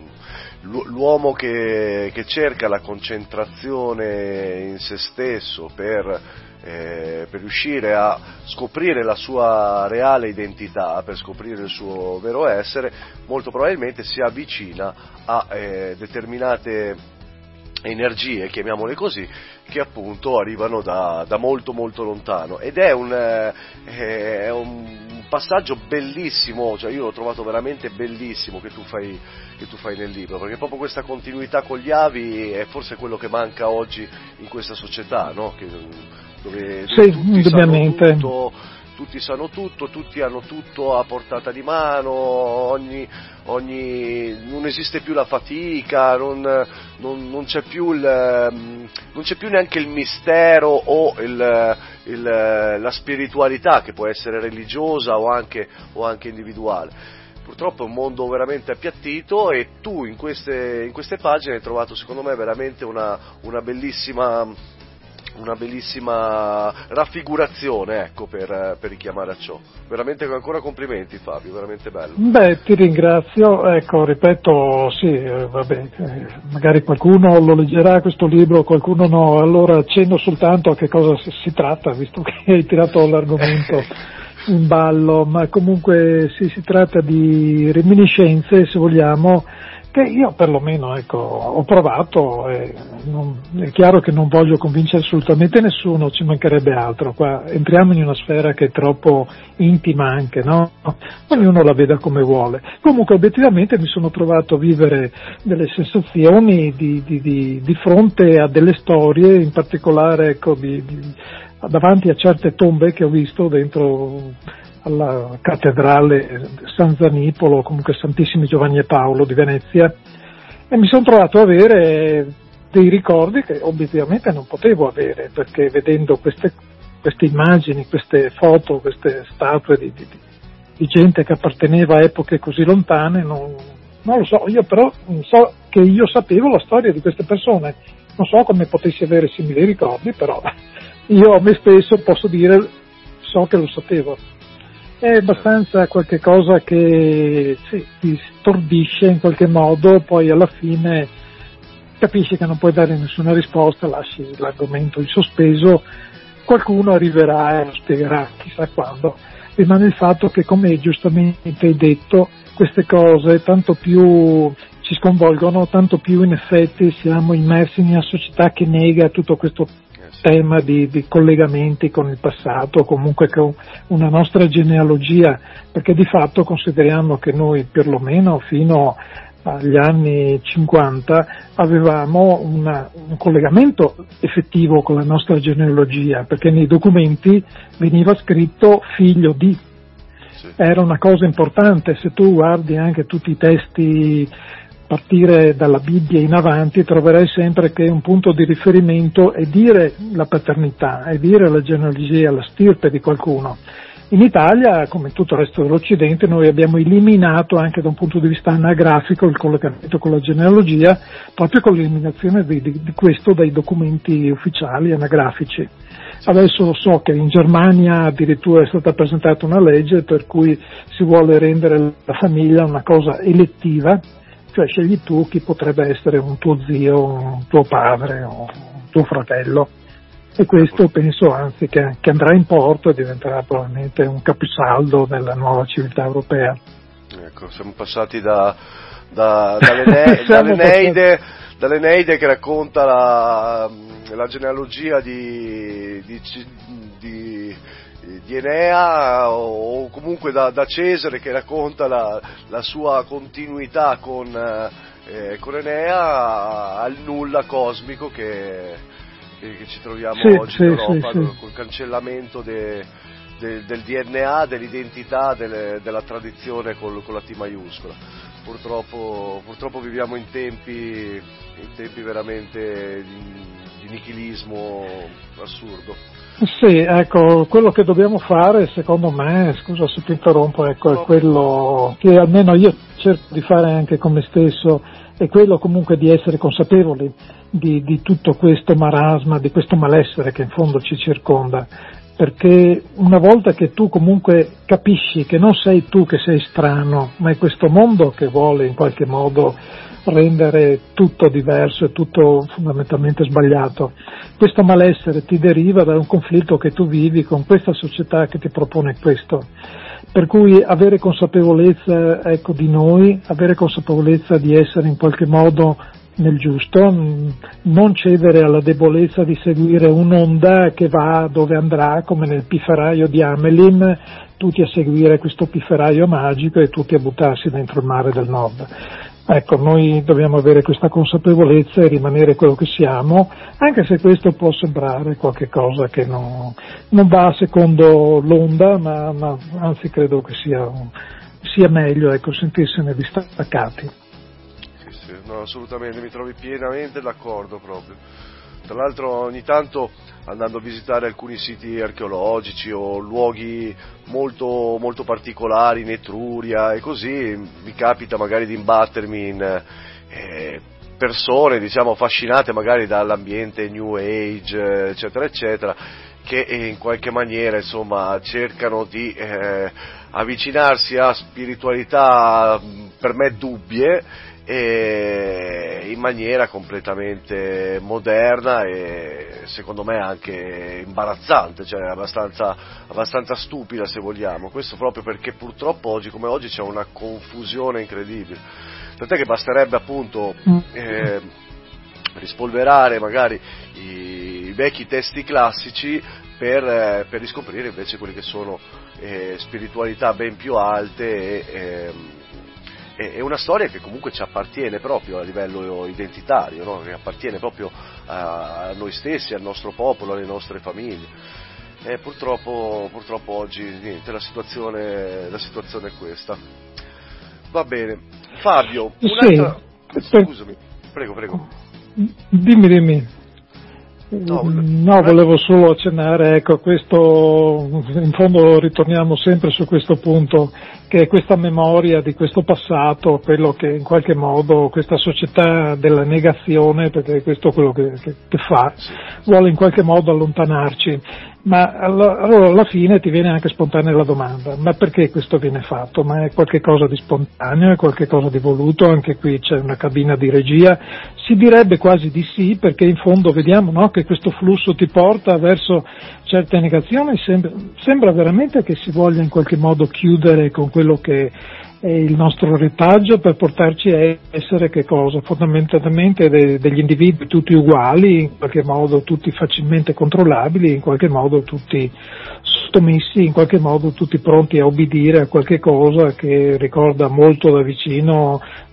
l'uomo che cerca la concentrazione in se stesso per riuscire a scoprire la sua reale identità, per scoprire il suo vero essere, molto probabilmente si avvicina a determinate energie, chiamiamole così, che appunto arrivano da molto molto lontano, ed è un passaggio bellissimo, cioè io l'ho trovato veramente bellissimo che tu fai nel libro, perché proprio questa continuità con gli avi è forse quello che manca oggi in questa società, no? Dove tutti sanno tutto, tutti hanno tutto a portata di mano, non esiste più la fatica, non c'è più neanche il mistero o la spiritualità, che può essere religiosa o anche individuale. Purtroppo è un mondo veramente appiattito e tu in queste pagine hai trovato, secondo me, veramente una bellissima raffigurazione, ecco, per richiamare a ciò. Veramente ancora complimenti, Fabio, veramente bello. Beh, ti ringrazio, ripeto, sì, magari qualcuno lo leggerà questo libro, qualcuno no, allora accenno soltanto a che cosa si tratta, visto che hai tirato l'argomento in ballo, ma comunque sì, si tratta di reminiscenze, se vogliamo, che io perlomeno ho provato, è chiaro che non voglio convincere assolutamente nessuno, ci mancherebbe altro, qua entriamo in una sfera che è troppo intima anche, no? Ognuno la veda come vuole. Comunque obiettivamente mi sono trovato a vivere delle sensazioni di fronte a delle storie, in particolare davanti a certe tombe che ho visto dentro alla cattedrale San Zanipolo, comunque Santissimi Giovanni e Paolo di Venezia, e mi sono trovato a avere dei ricordi che obiettivamente non potevo avere, perché vedendo queste immagini, queste foto, queste statue di gente che apparteneva a epoche così lontane, non lo so, io però so che io sapevo la storia di queste persone, non so come potessi avere simili ricordi, però io a me stesso posso dire, so che lo sapevo. È abbastanza qualche cosa che ti stordisce in qualche modo, poi alla fine capisci che non puoi dare nessuna risposta, lasci l'argomento in sospeso, qualcuno arriverà e lo spiegherà, chissà quando. Rimane il fatto che, come giustamente hai detto, queste cose tanto più ci sconvolgono, tanto più in effetti siamo immersi in una società che nega tutto questo tema di collegamenti con il passato, comunque con una nostra genealogia, perché di fatto consideriamo che noi perlomeno fino agli anni 50 avevamo un collegamento effettivo con la nostra genealogia, perché nei documenti veniva scritto figlio di. Era una cosa importante. Se tu guardi anche tutti i testi partire dalla Bibbia in avanti, troverai sempre che un punto di riferimento è dire la paternità, è dire la genealogia, la stirpe di qualcuno. In Italia, come tutto il resto dell'Occidente, noi abbiamo eliminato anche da un punto di vista anagrafico il collegamento con la genealogia, proprio con l'eliminazione di questo dai documenti ufficiali anagrafici. Adesso lo so che in Germania addirittura è stata presentata una legge per cui si vuole rendere la famiglia una cosa elettiva, cioè scegli tu chi potrebbe essere un tuo zio, un tuo padre o un tuo fratello. E questo penso anzi che andrà in porto e diventerà probabilmente un capisaldo della nuova civiltà europea. Ecco, siamo passati dall'Eneide che racconta la genealogia di Enea, o comunque da Cesare che racconta la sua continuità con Enea, al nulla cosmico che ci troviamo oggi in Europa, col cancellamento del DNA, dell'identità, della tradizione con la T maiuscola. Purtroppo viviamo in tempi veramente di nichilismo assurdo. Sì, ecco, quello che dobbiamo fare, secondo me, scusa se ti interrompo, ecco, è quello che almeno io cerco di fare anche con me stesso, è quello comunque di essere consapevoli di tutto questo marasma, di questo malessere che in fondo ci circonda, perché una volta che tu comunque capisci che non sei tu che sei strano, ma è questo mondo che vuole in qualche modo rendere tutto diverso e tutto fondamentalmente sbagliato, questo malessere ti deriva da un conflitto che tu vivi con questa società che ti propone questo. Per cui avere consapevolezza, ecco, di noi, avere consapevolezza di essere in qualche modo nel giusto, non cedere alla debolezza di seguire un'onda che va dove andrà, come nel pifferaio di Hamelin, tutti a seguire questo pifferaio magico e tutti a buttarsi dentro il mare del nord. Ecco, noi dobbiamo avere questa consapevolezza e rimanere quello che siamo, anche se questo può sembrare qualche cosa che non va secondo l'onda, ma anzi credo che sia meglio, ecco, sentirsene distaccati. Sì, no, assolutamente, mi trovi pienamente d'accordo proprio. Tra l'altro ogni tanto, andando a visitare alcuni siti archeologici o luoghi molto, molto particolari in Etruria e così, mi capita magari di imbattermi in persone, diciamo, affascinate magari dall'ambiente New Age, eccetera, eccetera, che in qualche maniera, insomma, cercano di avvicinarsi a spiritualità per me dubbie, in maniera completamente moderna e secondo me anche imbarazzante, cioè abbastanza stupida, se vogliamo. Questo proprio perché purtroppo oggi come oggi c'è una confusione incredibile, tant'è che basterebbe appunto rispolverare magari i vecchi testi classici per riscoprire invece quelle che sono spiritualità ben più alte è una storia che comunque ci appartiene proprio a livello identitario, no? Che appartiene proprio a noi stessi, al nostro popolo, alle nostre famiglie. E purtroppo oggi niente, la situazione è questa. Va bene. Fabio, scusami, prego. Dimmi. No, volevo solo accennare, ecco, questo, in fondo ritorniamo sempre su questo punto, che è questa memoria di questo passato, quello che in qualche modo questa società della negazione, perché questo è quello che fa, vuole in qualche modo allontanarci. Ma allora alla fine ti viene anche spontanea la domanda, ma perché questo viene fatto? Ma è qualche cosa di spontaneo, è qualche cosa di voluto? Anche qui c'è una cabina di regia, si direbbe quasi di sì, perché in fondo vediamo, no, che questo flusso ti porta verso certe negazioni, sembra veramente che si voglia in qualche modo chiudere con quello che è il nostro retaggio per portarci a essere che cosa? Fondamentalmente degli individui tutti uguali, in qualche modo tutti facilmente controllabili, in qualche modo tutti sottomessi, in qualche modo tutti pronti a obbedire a qualche cosa che ricorda molto da vicino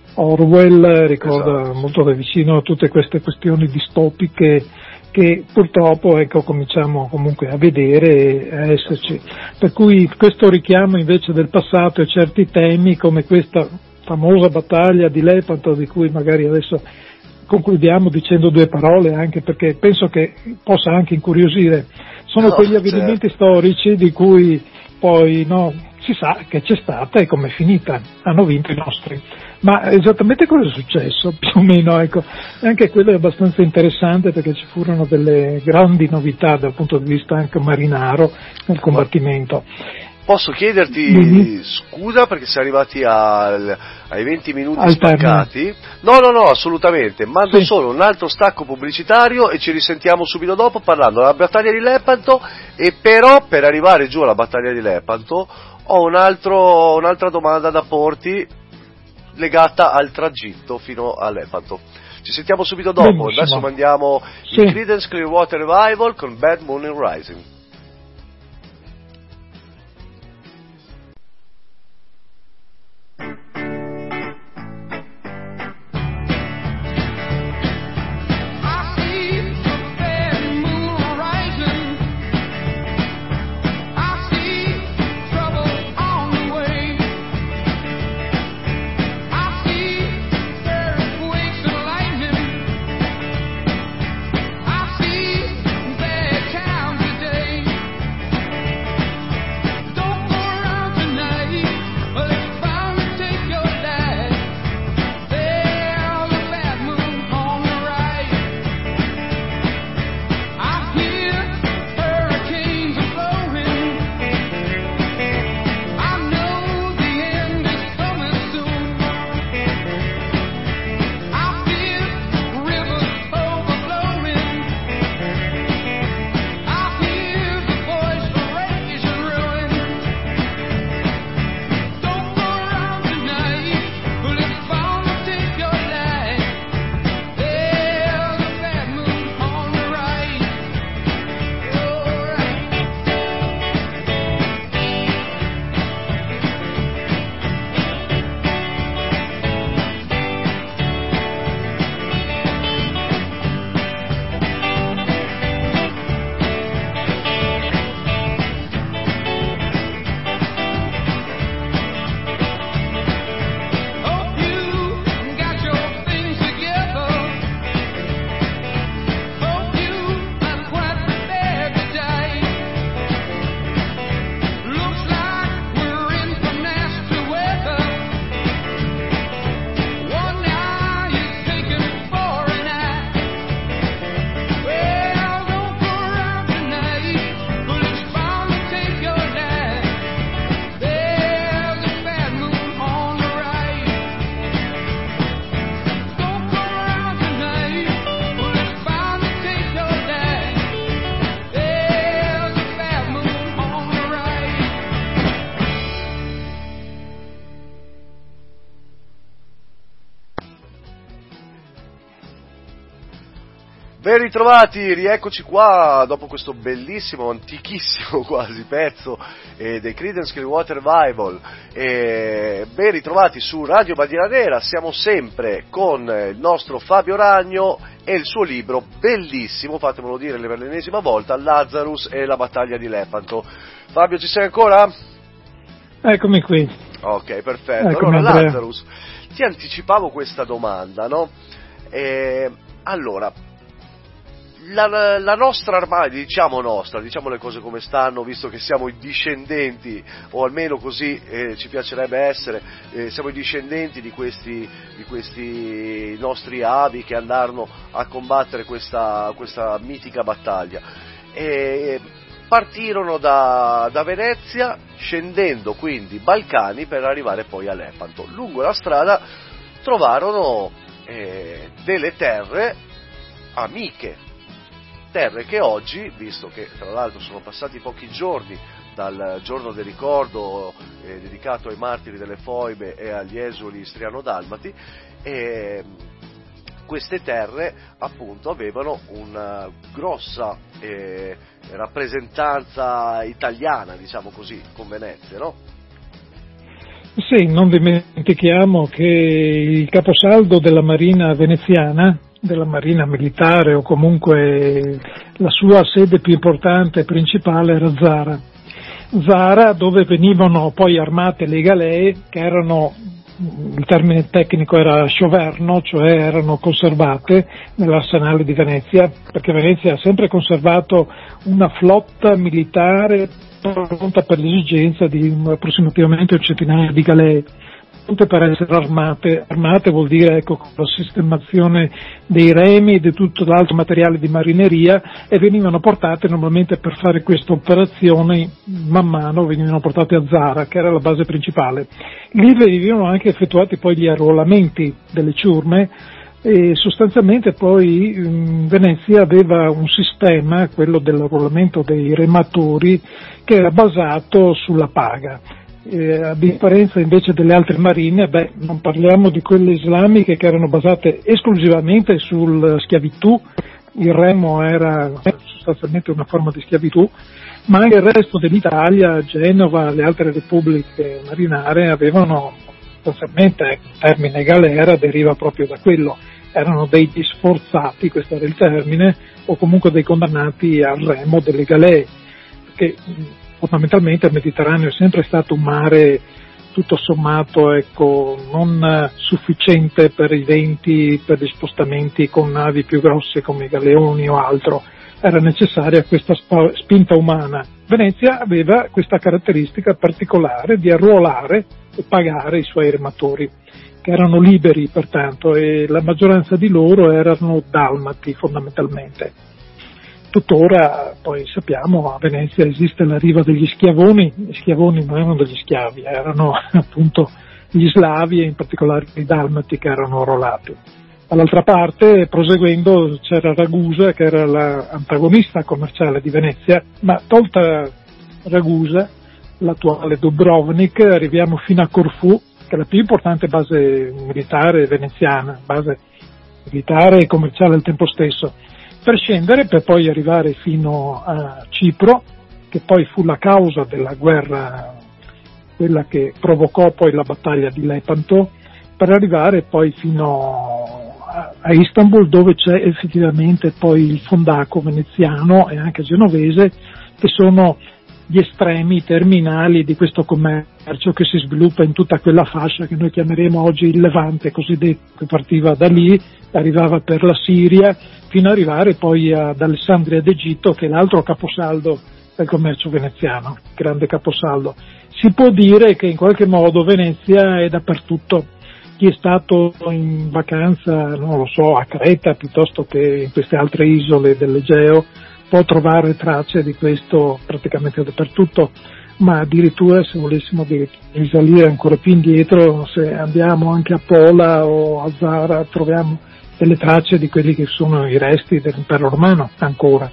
Orwell, ricorda Esatto. molto da vicino tutte queste questioni distopiche che purtroppo cominciamo comunque a vedere e a esserci. Per cui questo richiamo invece del passato e certi temi come questa famosa battaglia di Lepanto, di cui magari adesso concludiamo dicendo due parole, anche perché penso che possa anche incuriosire, sono quegli avvenimenti storici di cui poi si sa che c'è stata e com'è finita, hanno vinto i nostri. Ma esattamente cosa è successo? Più o meno, ecco. E anche quello è abbastanza interessante perché ci furono delle grandi novità dal punto di vista anche marinaro nel combattimento. Posso chiederti scusa perché siamo arrivati ai 20 minuti spaccati? No, assolutamente. Mando solo un altro stacco pubblicitario e ci risentiamo subito dopo parlando della battaglia di Lepanto, e però per arrivare giù alla battaglia di Lepanto ho un'altra domanda da porti legata al tragitto fino a Lepanto. Ci sentiamo subito dopo. Benissimo. Adesso mandiamo il Creedence Clearwater Revival con Bad Moon Rising. Ben ritrovati, rieccoci qua dopo questo bellissimo, antichissimo quasi pezzo dei Creedence Clearwater Revival. Ben ritrovati su Radio Bandiera Nera, siamo sempre con il nostro Fabio Ragno e il suo libro bellissimo, fatemelo dire per l'ennesima volta, Lazarus e la battaglia di Lepanto. Fabio, ci sei ancora? Eccomi qui. Ok, perfetto. Eccomi, allora, Andrea. Lazarus, ti anticipavo questa domanda, no? Allora, la nostra armata, diciamo le cose come stanno, visto che siamo i discendenti, o almeno così ci piacerebbe essere, siamo i discendenti di questi nostri avi che andarono a combattere questa mitica battaglia. Partirono da Venezia, scendendo quindi i Balcani per arrivare poi a Lepanto. Lungo la strada trovarono delle terre amiche, terre che oggi, visto che tra l'altro sono passati pochi giorni dal giorno del ricordo dedicato ai martiri delle foibe e agli esuli istriano-dalmati, queste terre appunto avevano una grossa rappresentanza italiana, diciamo così, con Venezia, no? Sì, non dimentichiamo che il caposaldo della Marina veneziana, della Marina militare, o comunque la sua sede più importante e principale, era Zara. Zara, dove venivano poi armate le galee, che erano, il termine tecnico era scioverno, cioè erano conservate nell'arsenale di Venezia, perché Venezia ha sempre conservato una flotta militare pronta per l'esigenza di approssimativamente un centinaio di galee, pronte per essere armate. Armate vuol dire, ecco, con la sistemazione dei remi e di tutto l'altro materiale di marineria, e venivano portate normalmente per fare questa operazione, man mano venivano portate a Zara, che era la base principale. Lì venivano anche effettuati poi gli arruolamenti delle ciurme, e sostanzialmente poi Venezia aveva un sistema, quello dell'arruolamento dei rematori, che era basato sulla paga. A differenza invece delle altre marine, non parliamo di quelle islamiche che erano basate esclusivamente sulla schiavitù, il remo era sostanzialmente una forma di schiavitù, ma anche il resto dell'Italia, Genova, le altre repubbliche marinare avevano sostanzialmente, il termine galera deriva proprio da quello, erano degli sforzati, questo era il termine, o comunque dei condannati al remo delle galee, perché fondamentalmente il Mediterraneo è sempre stato un mare tutto sommato, ecco, non sufficiente per i venti, per gli spostamenti con navi più grosse come i galeoni o altro, era necessaria questa spinta umana. Venezia aveva questa caratteristica particolare di arruolare e pagare i suoi rematori, che erano liberi pertanto, e la maggioranza di loro erano dalmati fondamentalmente. Tuttora poi sappiamo a Venezia esiste la riva degli Schiavoni, gli Schiavoni non erano degli schiavi, erano appunto gli slavi e in particolare i dalmati che erano arruolati. Dall'altra parte, proseguendo, c'era Ragusa, che era l'antagonista commerciale di Venezia, ma tolta Ragusa, l'attuale Dubrovnik, arriviamo fino a Corfù, che è la più importante base militare veneziana, base militare e commerciale al tempo stesso, per scendere per poi arrivare fino a Cipro, che poi fu la causa della guerra, quella che provocò poi la battaglia di Lepanto, per arrivare poi fino a Istanbul, dove c'è effettivamente poi il fondaco veneziano e anche genovese, che sono gli estremi terminali di questo commercio che si sviluppa in tutta quella fascia che noi chiameremo oggi il Levante cosiddetto, che partiva da lì, arrivava per la Siria, fino ad arrivare poi ad Alessandria d'Egitto, che è l'altro caposaldo del commercio veneziano, grande caposaldo. Si può dire che in qualche modo Venezia è dappertutto. Chi è stato in vacanza, non lo so, a Creta piuttosto che in queste altre isole dell'Egeo, può trovare tracce di questo praticamente dappertutto, ma addirittura se volessimo risalire ancora più indietro, se andiamo anche a Pola o a Zara, troviamo delle tracce di quelli che sono i resti dell'impero romano ancora.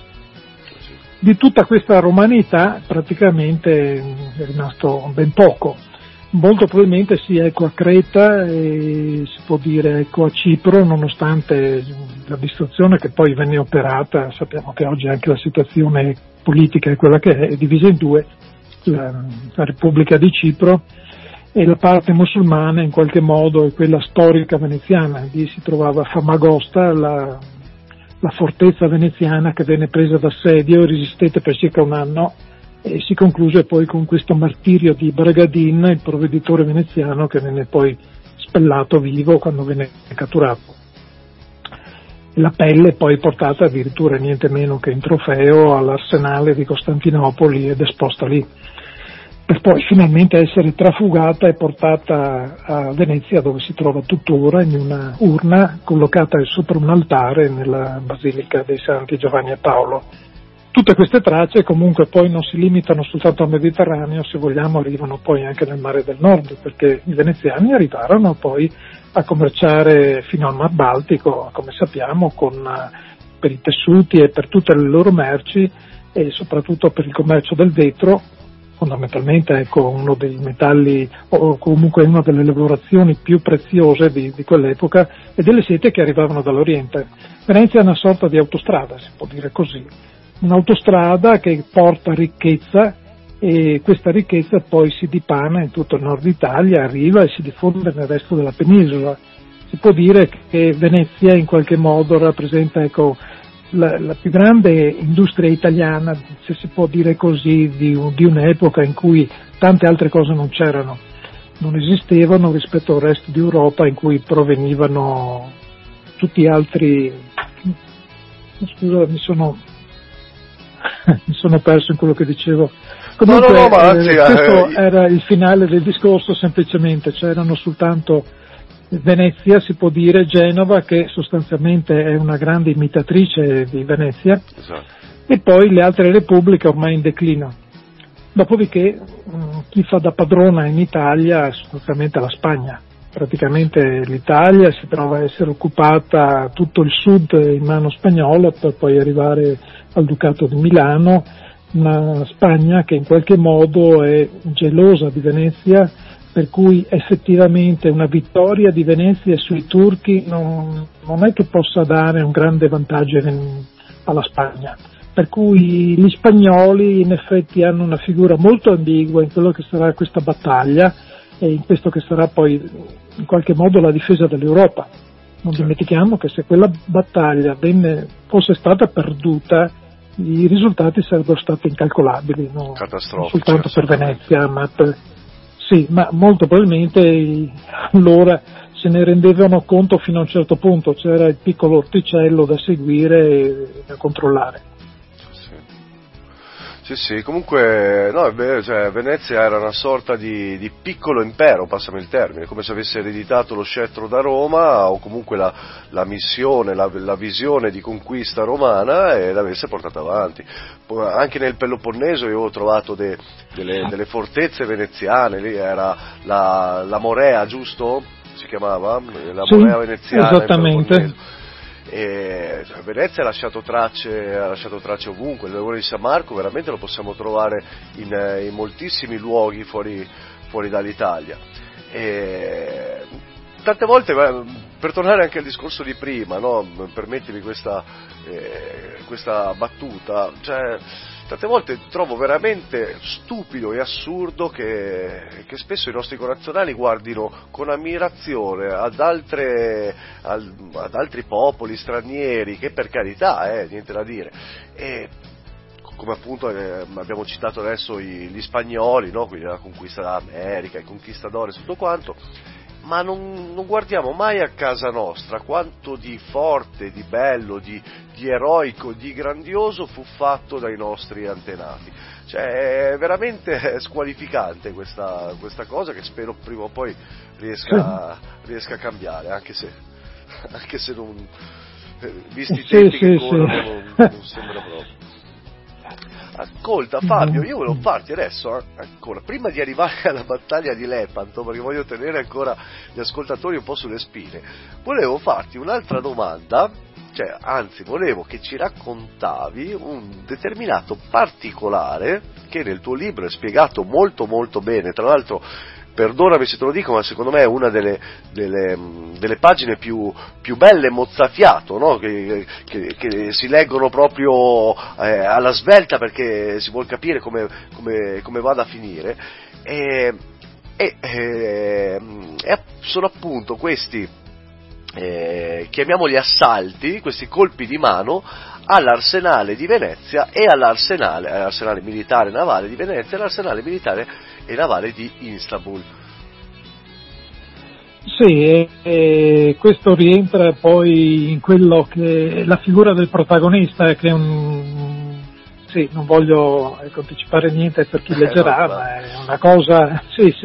Di tutta questa romanità praticamente è rimasto ben poco. Molto probabilmente sì, ecco, a Creta e si può dire ecco a Cipro, nonostante la distruzione che poi venne operata. Sappiamo che oggi anche la situazione politica è quella che è divisa in due, la Repubblica di Cipro e la parte musulmana in qualche modo è quella storica veneziana. Lì si trovava Famagosta, la fortezza veneziana che venne presa d'assedio e resistette per circa un anno, e si concluse poi con questo martirio di Bragadin, il provveditore veneziano, che venne poi spellato vivo quando venne catturato. E la pelle poi portata addirittura niente meno che in trofeo all'arsenale di Costantinopoli ed esposta lì, per poi finalmente essere trafugata e portata a Venezia, dove si trova tuttora in una urna collocata sopra un altare nella Basilica dei Santi Giovanni e Paolo. Tutte queste tracce comunque poi non si limitano soltanto al Mediterraneo, se vogliamo arrivano poi anche nel Mare del Nord, perché i veneziani arrivarono poi a commerciare fino al Mar Baltico, come sappiamo, per i tessuti e per tutte le loro merci, e soprattutto per il commercio del vetro, fondamentalmente ecco uno dei metalli o comunque una delle lavorazioni più preziose di quell'epoca, e delle sete che arrivavano dall'Oriente. Venezia è una sorta di autostrada, si può dire così. Un'autostrada che porta ricchezza e questa ricchezza poi si dipana in tutto il nord Italia, arriva e si diffonde nel resto della penisola. Si può dire che Venezia in qualche modo rappresenta, ecco, la più grande industria italiana, se si può dire così, di un'epoca in cui tante altre cose non c'erano, non esistevano rispetto al resto d'Europa in cui provenivano tutti altri. Scusa, mi sono perso in quello che dicevo. Comunque, no, ma anzi, questo era il finale del discorso, semplicemente c'erano soltanto Venezia, si può dire, Genova, che sostanzialmente è una grande imitatrice di Venezia, esatto. E poi le altre repubbliche ormai in declino. Dopodiché chi fa da padrona in Italia è sostanzialmente la Spagna. Praticamente l'Italia si trova a essere occupata, tutto il sud in mano spagnola, per poi arrivare al Ducato di Milano, una Spagna che in qualche modo è gelosa di Venezia, per cui effettivamente una vittoria di Venezia sui turchi non è che possa dare un grande vantaggio alla Spagna. Per cui gli spagnoli in effetti hanno una figura molto ambigua in quello che sarà questa battaglia e in questo che sarà poi in qualche modo la difesa dell'Europa. Non dimentichiamo che se quella battaglia fosse stata perduta, i risultati sarebbero stati incalcolabili, non soltanto per Venezia, ma molto probabilmente allora se ne rendevano conto fino a un certo punto, c'era il piccolo orticello da seguire e da controllare. Sì, comunque no, Venezia era una sorta di piccolo impero, passami il termine, come se avesse ereditato lo scettro da Roma o comunque la missione, la visione di conquista romana e l'avesse portata avanti. Anche nel Peloponneso io ho trovato delle fortezze veneziane, lì era la Morea, giusto? Si chiamava? La Morea veneziana. Esattamente. E Venezia ha lasciato tracce ovunque. Il lavoro di San Marco veramente lo possiamo trovare in moltissimi luoghi fuori dall'Italia. E tante volte, per tornare anche al discorso di prima, no? Permettimi questa battuta, cioè tante volte trovo veramente stupido e assurdo che spesso i nostri connazionali guardino con ammirazione ad altri popoli stranieri, che per carità, niente da dire, e come appunto abbiamo citato adesso gli spagnoli, no? Quindi la conquista dell'America, i conquistadores, tutto quanto, ma non guardiamo mai a casa nostra quanto di forte, di bello, di eroico, di grandioso fu fatto dai nostri antenati. Cioè è veramente squalificante questa cosa, che spero prima o poi riesca a cambiare, anche se non, visti i tempi che corrono, non sembra proprio. Ascolta Fabio, io volevo farti adesso ancora, prima di arrivare alla battaglia di Lepanto, perché voglio tenere ancora gli ascoltatori un po' sulle spine, volevo farti un'altra domanda, volevo che ci raccontavi un determinato particolare che nel tuo libro è spiegato molto molto bene, tra l'altro perdonami se te lo dico, ma secondo me è una delle pagine più belle mozzafiato, no? che si leggono proprio alla svelta, perché si vuol capire come vada a finire, sono appunto questi, chiamiamoli assalti, questi colpi di mano all'arsenale di Venezia e all'arsenale militare e navale di Venezia e all'arsenale militare e navale di Istanbul. Sì, e questo rientra poi in quello che è la figura del protagonista, che è non voglio anticipare niente per chi leggerà, ma è una cosa,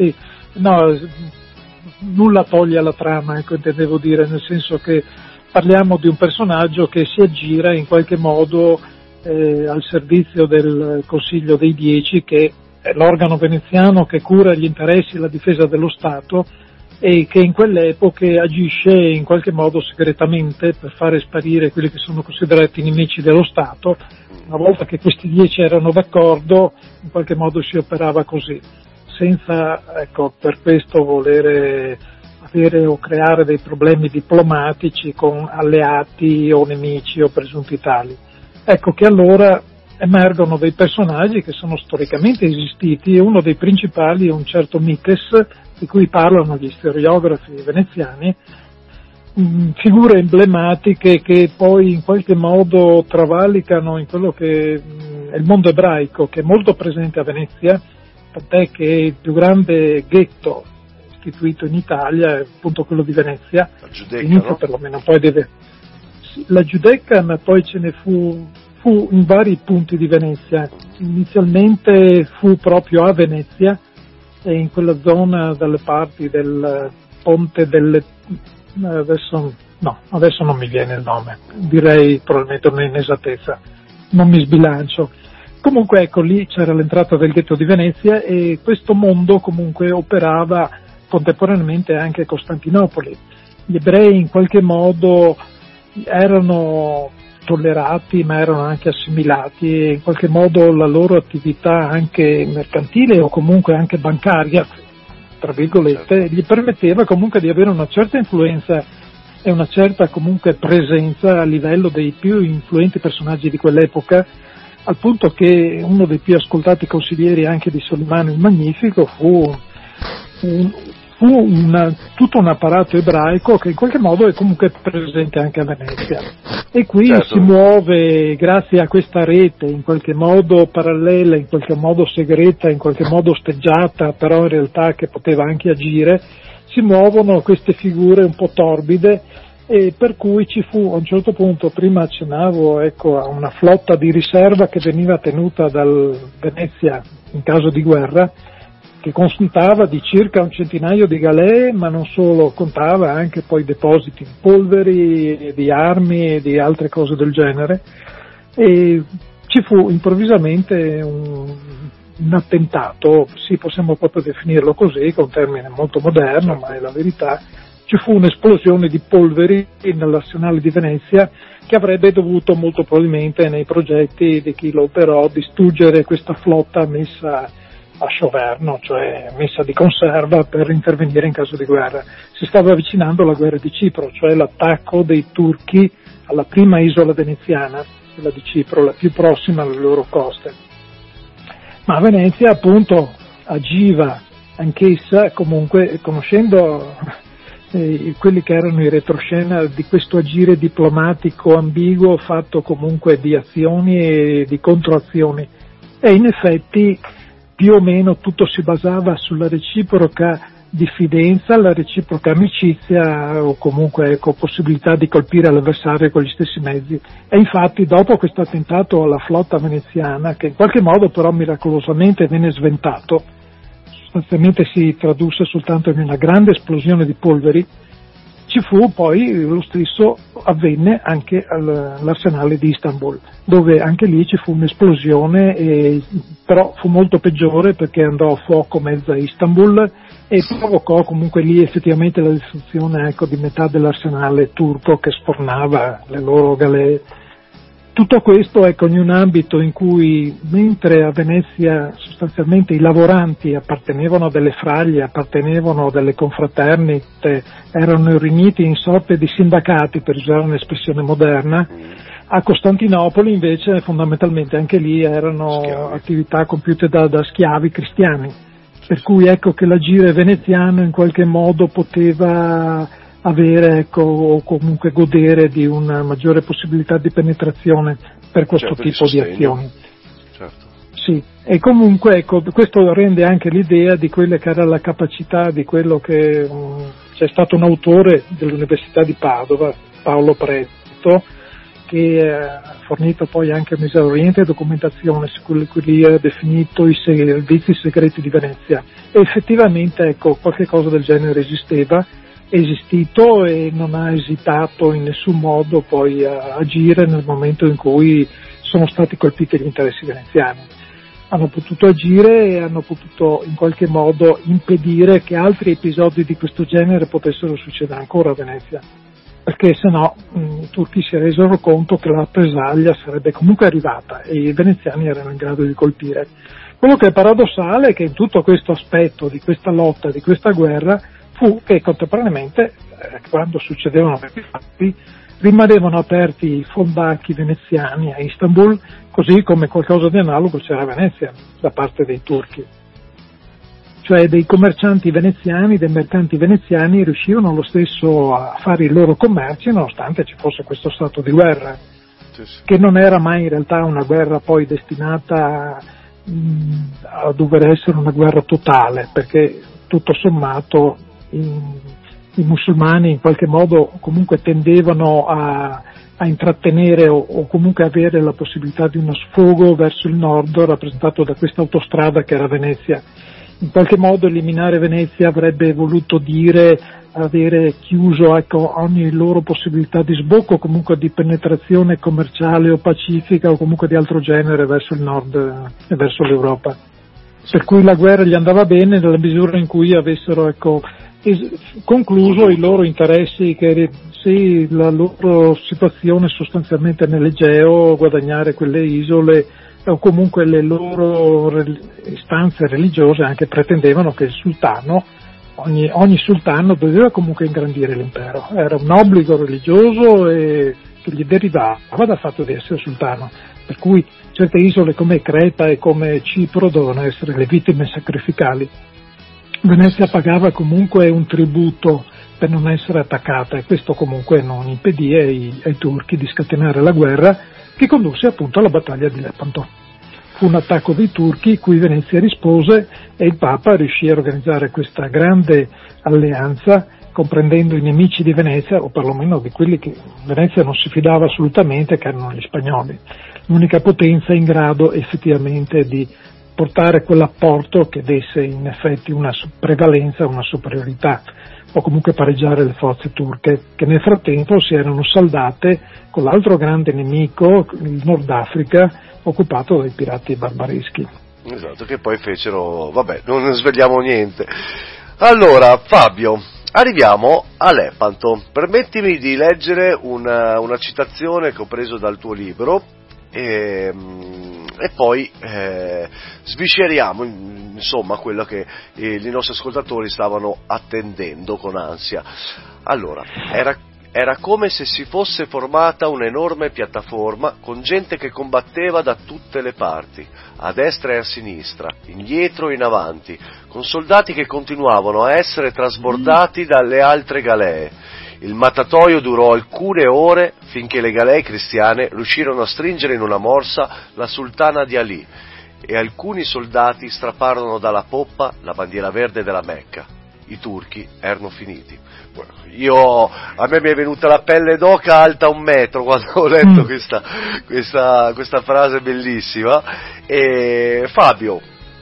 nulla toglie alla trama, intendevo dire, nel senso che parliamo di un personaggio che si aggira in qualche modo al servizio del Consiglio dei Dieci, che è l'organo veneziano che cura gli interessi e la difesa dello Stato e che in quelle epoche agisce in qualche modo segretamente per fare sparire quelli che sono considerati nemici dello Stato. Una volta che questi 10 erano d'accordo, in qualche modo si operava così, senza per questo volere avere o creare dei problemi diplomatici con alleati o nemici o presunti tali. Ecco che allora emergono dei personaggi che sono storicamente esistiti, e uno dei principali è un certo Mites, di cui parlano gli storiografi veneziani, figure emblematiche che poi in qualche modo travalicano in quello che è il mondo ebraico, che è molto presente a Venezia, tant'è che il più grande ghetto istituito in Italia è appunto quello di Venezia, La Giudecca, inizia no? perlomeno, poi la Giudecca, ma poi ce ne fu in vari punti di Venezia. Inizialmente fu proprio a Venezia, e in quella zona dalle parti del ponte delle... adesso non mi viene il nome, direi probabilmente un'inesattezza, non mi sbilancio. Comunque ecco, lì c'era l'entrata del ghetto di Venezia, e questo mondo comunque operava contemporaneamente anche a Costantinopoli. Gli ebrei in qualche modo erano tollerati, ma erano anche assimilati, e in qualche modo la loro attività anche mercantile o comunque anche bancaria, tra virgolette, gli permetteva comunque di avere una certa influenza e una certa comunque presenza a livello dei più influenti personaggi di quell'epoca, al punto che uno dei più ascoltati consiglieri anche di Solimano il Magnifico fu tutto un apparato ebraico che in qualche modo è comunque presente anche a Venezia. E qui certo. Si muove, grazie a questa rete in qualche modo parallela, in qualche modo segreta, in qualche modo osteggiata, però in realtà che poteva anche agire, si muovono queste figure un po' torbide, e per cui ci fu a un certo punto, prima accennavo a una flotta di riserva che veniva tenuta dal Venezia in caso di guerra, che constava di circa un centinaio di galee, ma non solo, contava anche poi depositi di polveri, di armi e di altre cose del genere, e ci fu improvvisamente un attentato, sì, possiamo proprio definirlo così, con un termine molto moderno, ma è la verità. Ci fu un'esplosione di polveri nell'arsenale di Venezia, che avrebbe dovuto molto probabilmente, nei progetti di chi lo operò, distruggere questa flotta messa a scioverno, cioè messa di conserva per intervenire in caso di guerra. Si stava avvicinando la guerra di Cipro, cioè l'attacco dei turchi alla prima isola veneziana, quella di Cipro, la più prossima alle loro coste. Ma Venezia appunto agiva anch'essa, comunque, conoscendo quelli che erano i retroscena di questo agire diplomatico ambiguo, fatto comunque di azioni e di controazioni, e in effetti più o meno tutto si basava sulla reciproca diffidenza, la reciproca amicizia, o comunque possibilità di colpire l'avversario con gli stessi mezzi. E infatti dopo questo attentato alla flotta veneziana, che in qualche modo però miracolosamente venne sventato, sostanzialmente si tradusse soltanto in una grande esplosione di polveri, ci fu poi lo stesso avvenne anche all'arsenale di Istanbul, dove anche lì ci fu un'esplosione, però fu molto peggiore perché andò a fuoco mezza Istanbul e provocò comunque lì effettivamente la distruzione di metà dell'arsenale turco che sfornava le loro galee. Tutto questo in un ambito in cui, mentre a Venezia sostanzialmente i lavoranti appartenevano a delle fraglie, appartenevano a delle confraternite, erano riuniti in sorte di sindacati, per usare un'espressione moderna, a Costantinopoli invece fondamentalmente anche lì erano schiavi. Attività compiute da schiavi cristiani, per cui che l'agire veneziano in qualche modo poteva avere o comunque godere di una maggiore possibilità di penetrazione per questo tipo di azioni. Certo. Sì, e comunque questo rende anche l'idea di quella che era la capacità di quello che c'è stato un autore dell'Università di Padova, Paolo Pretto, che ha fornito poi anche un'esauriente documentazione su quello che lì ha definito i servizi segreti di Venezia, e effettivamente qualche cosa del genere è esistito e non ha esitato in nessun modo poi a agire nel momento in cui sono stati colpiti gli interessi veneziani. Hanno potuto agire e hanno potuto in qualche modo impedire che altri episodi di questo genere potessero succedere ancora a Venezia, perché se no i turchi si resero conto che la rappresaglia sarebbe comunque arrivata e i veneziani erano in grado di colpire. Quello che è paradossale è che in tutto questo aspetto di questa lotta, di questa guerra, fu che contemporaneamente, quando succedevano questi fatti, rimanevano aperti i fondacchi veneziani a Istanbul, così come qualcosa di analogo c'era a Venezia da parte dei turchi. Cioè dei commercianti veneziani, dei mercanti veneziani riuscivano lo stesso a fare i loro commerci nonostante ci fosse questo stato di guerra, che non era mai in realtà una guerra poi destinata a dover essere una guerra totale, perché tutto sommato i musulmani in qualche modo comunque tendevano a intrattenere o comunque avere la possibilità di uno sfogo verso il nord rappresentato da questa autostrada che era Venezia. In qualche modo eliminare Venezia avrebbe voluto dire avere chiuso ogni loro possibilità di sbocco, comunque di penetrazione commerciale o pacifica o comunque di altro genere verso il nord e verso l'Europa. Per cui la guerra gli andava bene nella misura in cui avessero concluso i loro interessi, che sì, la loro situazione sostanzialmente nell'Egeo, guadagnare quelle isole o comunque le loro istanze religiose anche pretendevano che il sultano, ogni sultano doveva comunque ingrandire l'impero, era un obbligo religioso che gli derivava dal fatto di essere sultano, per cui certe isole come Creta e come Cipro dovevano essere le vittime sacrificali. Venezia pagava comunque un tributo per non essere attaccata e questo comunque non impedì ai turchi di scatenare la guerra che condusse appunto alla battaglia di Lepanto. Fu un attacco dei turchi cui Venezia rispose e il Papa riuscì a organizzare questa grande alleanza comprendendo i nemici di Venezia, o perlomeno di quelli che Venezia non si fidava assolutamente, che erano gli spagnoli, l'unica potenza in grado effettivamente di portare quell'apporto che desse in effetti una prevalenza, una superiorità, o comunque pareggiare le forze turche, che nel frattempo si erano saldate con l'altro grande nemico, il Nord Africa, occupato dai pirati barbareschi. Esatto, che poi fecero, vabbè, non svegliamo niente. Allora, Fabio, arriviamo a Lepanto. Permettimi di leggere una citazione che ho preso dal tuo libro e poi svisceriamo insomma quello che i nostri ascoltatori stavano attendendo con ansia. Allora, era come se si fosse formata un'enorme piattaforma con gente che combatteva da tutte le parti, a destra e a sinistra, indietro e in avanti, con soldati che continuavano a essere trasbordati dalle altre galee. Il mattatoio durò alcune ore finché le galee cristiane riuscirono a stringere in una morsa la sultana di Ali e alcuni soldati strapparono dalla poppa la bandiera verde della Mecca. I turchi erano finiti. A me mi è venuta la pelle d'oca alta 1 metro quando ho letto questa frase bellissima. E Fabio,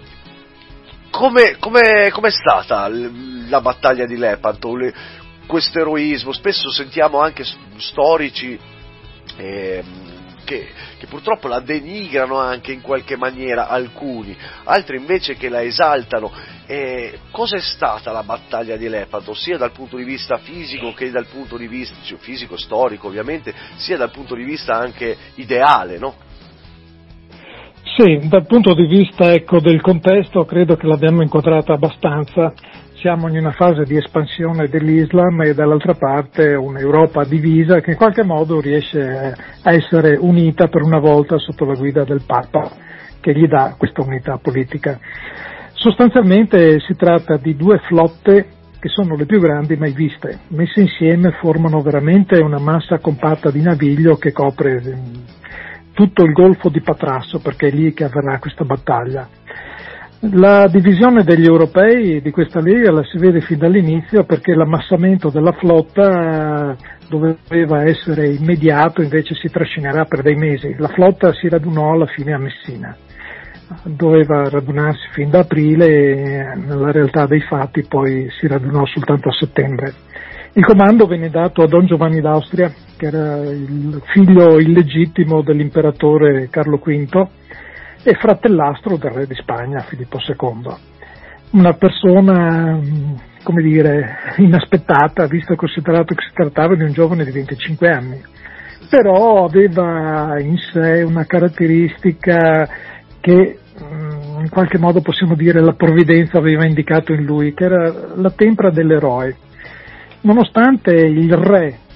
com'è stata la battaglia di Lepanto? Questo eroismo, spesso sentiamo anche storici che purtroppo la denigrano anche in qualche maniera alcuni, altri invece che la esaltano. Cos'è stata la battaglia di Lepanto, sia dal punto di vista fisico che dal punto di vista fisico storico ovviamente, sia dal punto di vista anche ideale, no? Sì, dal punto di vista del contesto credo che l'abbiamo inquadrata abbastanza. Siamo in una fase di espansione dell'Islam e dall'altra parte un'Europa divisa che in qualche modo riesce a essere unita per una volta sotto la guida del Papa, che gli dà questa unità politica. Sostanzialmente si tratta di 2 flotte che sono le più grandi mai viste, messe insieme formano veramente una massa compatta di naviglio che copre tutto il golfo di Patrasso, perché è lì che avverrà questa battaglia. La divisione degli europei di questa lega la si vede fin dall'inizio perché l'ammassamento della flotta doveva essere immediato, invece si trascinerà per dei mesi. La flotta si radunò alla fine a Messina, doveva radunarsi fin da aprile e nella realtà dei fatti poi si radunò soltanto a settembre. Il comando venne dato a Don Giovanni d'Austria, che era il figlio illegittimo dell'imperatore Carlo V, e fratellastro del re di Spagna, Filippo II. Una persona, come dire, inaspettata, visto e considerato che si trattava di un giovane di 25 anni. Però aveva in sé una caratteristica che in qualche modo possiamo dire la provvidenza aveva indicato in lui, che era la tempra dell'eroe. Nonostante il re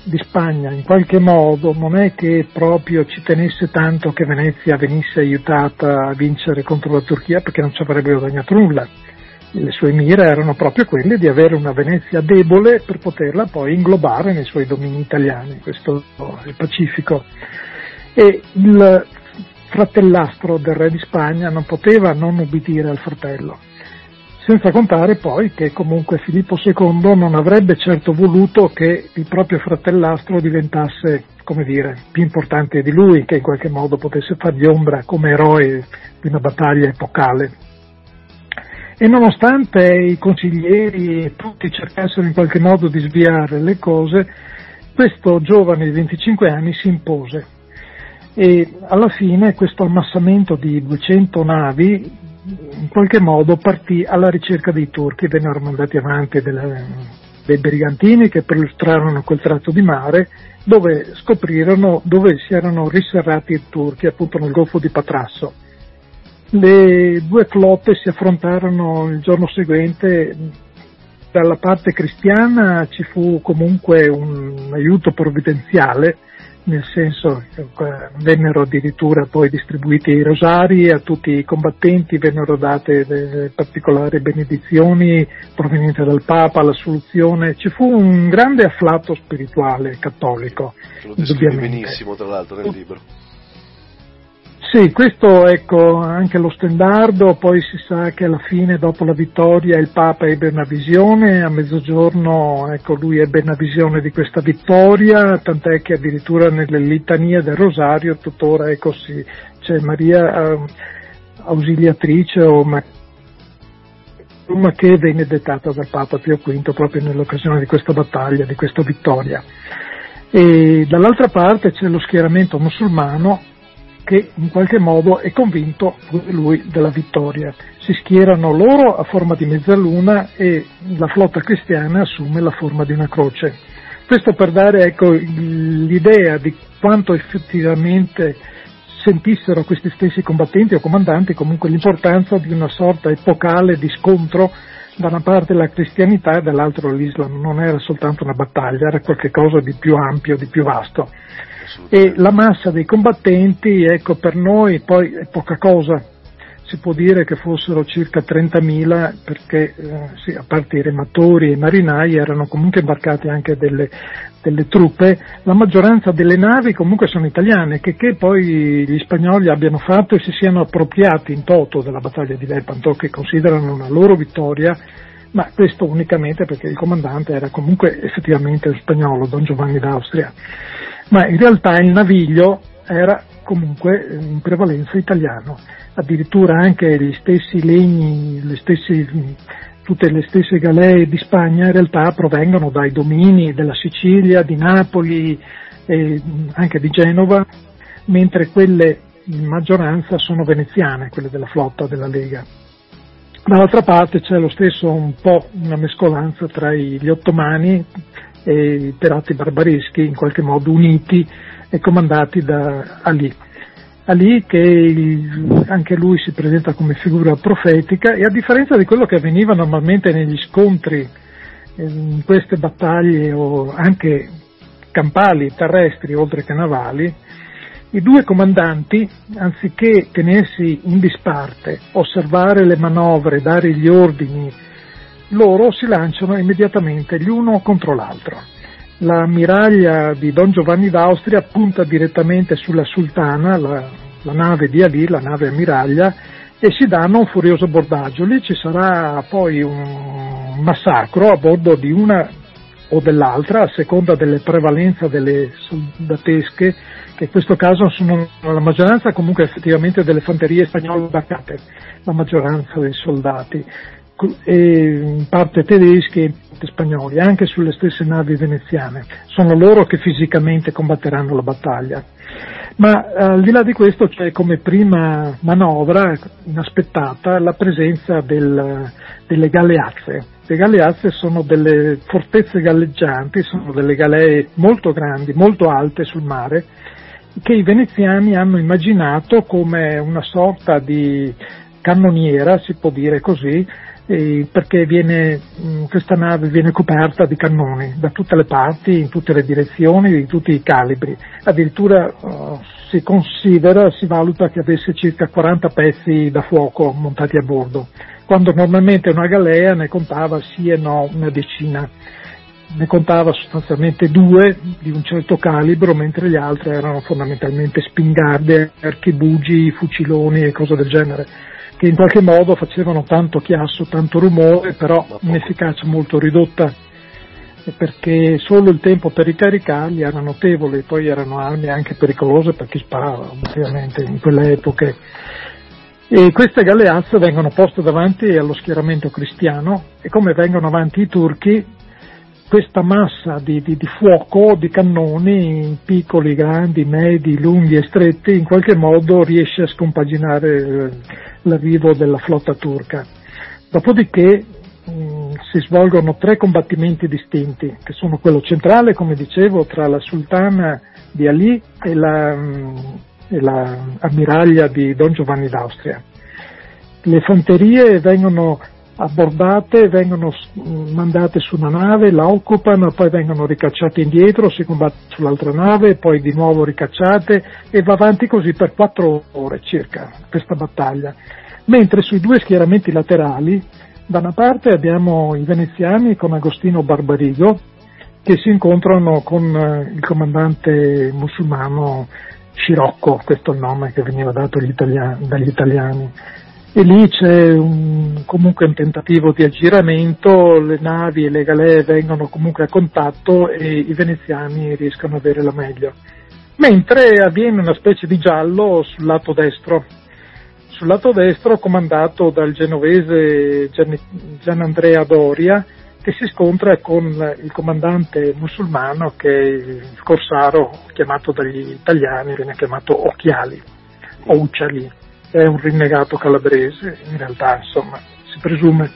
di Spagna in qualche modo non è che proprio ci tenesse tanto che Venezia venisse aiutata a vincere contro la Turchia, perché non ci avrebbe guadagnato nulla. Le sue mire erano proprio quelle di avere una Venezia debole per poterla poi inglobare nei suoi domini italiani, questo è il Pacifico. E il fratellastro del re di Spagna non poteva non ubbidire al fratello. Senza contare poi che comunque Filippo II non avrebbe certo voluto che il proprio fratellastro diventasse, come dire, più importante di lui, che in qualche modo potesse fargli ombra come eroe di una battaglia epocale. E nonostante i consiglieri tutti cercassero in qualche modo di sviare le cose, questo giovane di 25 anni si impose. E alla fine questo ammassamento di 200 navi in qualche modo partì alla ricerca dei turchi, vennero mandati avanti dei brigantini che perlustrarono quel tratto di mare dove scoprirono dove si erano riserrati i turchi, appunto nel Golfo di Patrasso. Le due flotte si affrontarono il giorno seguente. Dalla parte cristiana ci fu comunque un aiuto provvidenziale, nel senso che vennero addirittura poi distribuiti i rosari a tutti i combattenti, vennero date delle particolari benedizioni provenienti dal Papa, l'assoluzione, ci fu un grande afflato spirituale cattolico. Lo descrivi benissimo tra l'altro nel libro. Sì, questo ecco anche lo stendardo, poi si sa che alla fine dopo la vittoria il Papa ebbe una visione, a mezzogiorno ecco lui ebbe una visione di questa vittoria, tant'è che addirittura nelle litanie del Rosario tuttora ecco c'è Maria Ausiliatrice che venne dettata dal Papa Pio V proprio nell'occasione di questa battaglia, di questa vittoria. E dall'altra parte c'è lo schieramento musulmano che in qualche modo è convinto lui della vittoria. Si schierano loro a forma di mezzaluna e la flotta cristiana assume la forma di una croce. Questo per dare ecco l'idea di quanto effettivamente sentissero questi stessi combattenti o comandanti comunque l'importanza di una sorta epocale di scontro, da una parte la cristianità e dall'altra l'Islam. Non era soltanto una battaglia, era qualcosa di più ampio, di più vasto. E la massa dei combattenti, ecco, per noi poi è poca cosa, si può dire che fossero circa 30.000 perché sì, a parte i rematori e i marinai erano comunque imbarcati anche delle truppe, la maggioranza delle navi comunque sono italiane, che poi gli spagnoli abbiano fatto e si siano appropriati in toto della battaglia di Lepanto, che considerano una loro vittoria, ma questo unicamente perché il comandante era comunque effettivamente spagnolo, Don Giovanni d'Austria. Ma in realtà il naviglio era comunque in prevalenza italiano, addirittura anche gli stessi legni, tutte le stesse galee di Spagna in realtà provengono dai domini della Sicilia, di Napoli e anche di Genova, mentre quelle in maggioranza sono veneziane, quelle della flotta della Lega. Dall'altra parte c'è lo stesso un po' una mescolanza tra gli ottomani e i pirati barbareschi, in qualche modo uniti e comandati da Ali. Ali che anche lui si presenta come figura profetica e a differenza di quello che avveniva normalmente negli scontri in queste battaglie o anche campali, terrestri oltre che navali, i due comandanti, anziché tenersi in disparte, osservare le manovre, dare gli ordini, loro si lanciano immediatamente l'uno contro l'altro. L'ammiraglia di Don Giovanni d'Austria punta direttamente sulla Sultana, la nave di Ali, la nave ammiraglia, e si danno un furioso abbordaggio. Lì ci sarà poi un massacro a bordo di una o dell'altra, a seconda delle prevalenza delle soldatesche, che in questo caso sono la maggioranza comunque effettivamente delle fanterie spagnole imbarcate, la maggioranza dei soldati, e in parte tedeschi e in parte spagnoli, anche sulle stesse navi veneziane. Sono loro che fisicamente combatteranno la battaglia. Ma al di là di questo c'è come prima manovra inaspettata la presenza delle galeazze. Le galeazze sono delle fortezze galleggianti, sono delle galee molto grandi, molto alte sul mare, che i veneziani hanno immaginato come una sorta di cannoniera, si può dire così, perché questa nave viene coperta di cannoni da tutte le parti, in tutte le direzioni, di tutti i calibri. Addirittura si valuta che avesse circa 40 pezzi da fuoco montati a bordo, quando normalmente una galea ne contava sì e no una decina. Ne contava sostanzialmente 2 di un certo calibro, mentre gli altri erano fondamentalmente spingarde, archibugi, fuciloni e cose del genere, che in qualche modo facevano tanto chiasso, tanto rumore, però un'efficacia molto ridotta, perché solo il tempo per ricaricarli era notevole, poi erano armi anche pericolose per chi sparava, ovviamente, in quelle epoche. E queste galeazze vengono poste davanti allo schieramento cristiano, e come vengono avanti i turchi, questa massa di fuoco, di cannoni, piccoli, grandi, medi, lunghi e stretti, in qualche modo riesce a scompaginare l'arrivo della flotta turca. Dopodiché si svolgono 3 combattimenti distinti, che sono quello centrale, come dicevo, tra la sultana di Ali e la ammiraglia di Don Giovanni d'Austria. Le fanterie vengono abbordate, vengono mandate su una nave, la occupano, poi vengono ricacciate indietro, si combatte sull'altra nave, poi di nuovo ricacciate, e va avanti così per 4 ore circa questa battaglia. Mentre sui 2 schieramenti laterali, da una parte abbiamo i veneziani con Agostino Barbarigo, che si incontrano con il comandante musulmano Scirocco, questo è il nome che veniva dato dagli italiani. E lì c'è comunque un tentativo di aggiramento, le navi e le galee vengono comunque a contatto e i veneziani riescono ad avere la meglio. Mentre avviene una specie di giallo sul lato destro comandato dal genovese Gianandrea Doria, che si scontra con il comandante musulmano, che è il corsaro chiamato dagli italiani, viene chiamato Occhiali o Ucciali. È un rinnegato calabrese, in realtà, insomma, si presume.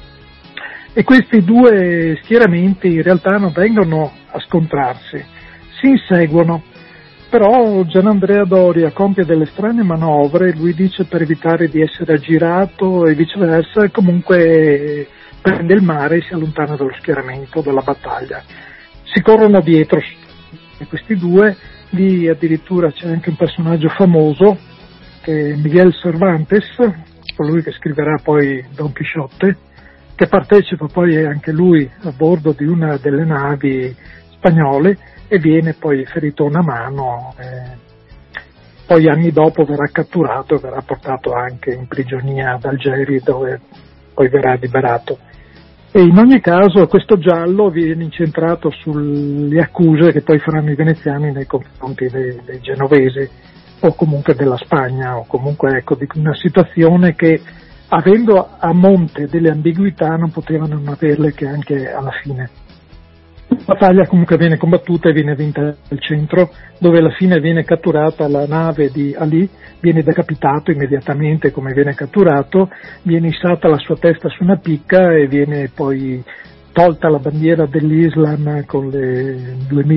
E questi 2 schieramenti in realtà non vengono a scontrarsi, si inseguono, però Gianandrea Doria compie delle strane manovre, lui dice per evitare di essere aggirato e viceversa, e comunque prende il mare e si allontana dallo schieramento, dalla battaglia. Si corrono dietro questi 2, lì addirittura c'è anche un personaggio famoso, che è Miguel Cervantes, colui che scriverà poi Don Chisciotte, che partecipa poi anche lui a bordo di una delle navi spagnole e viene poi ferito a una mano, poi anni dopo verrà catturato e verrà portato anche in prigionia ad Algeri, dove poi verrà liberato. E in ogni caso questo giallo viene incentrato sulle accuse che poi faranno i veneziani nei confronti dei genovesi, o comunque della Spagna, o comunque di una situazione che, avendo a monte delle ambiguità, non potevano non averle che anche alla fine. La battaglia comunque viene combattuta e viene vinta al centro, dove alla fine viene catturata la nave di Ali, viene decapitato immediatamente come viene catturato, viene issata la sua testa su una picca e viene poi tolta la bandiera dell'Islam con le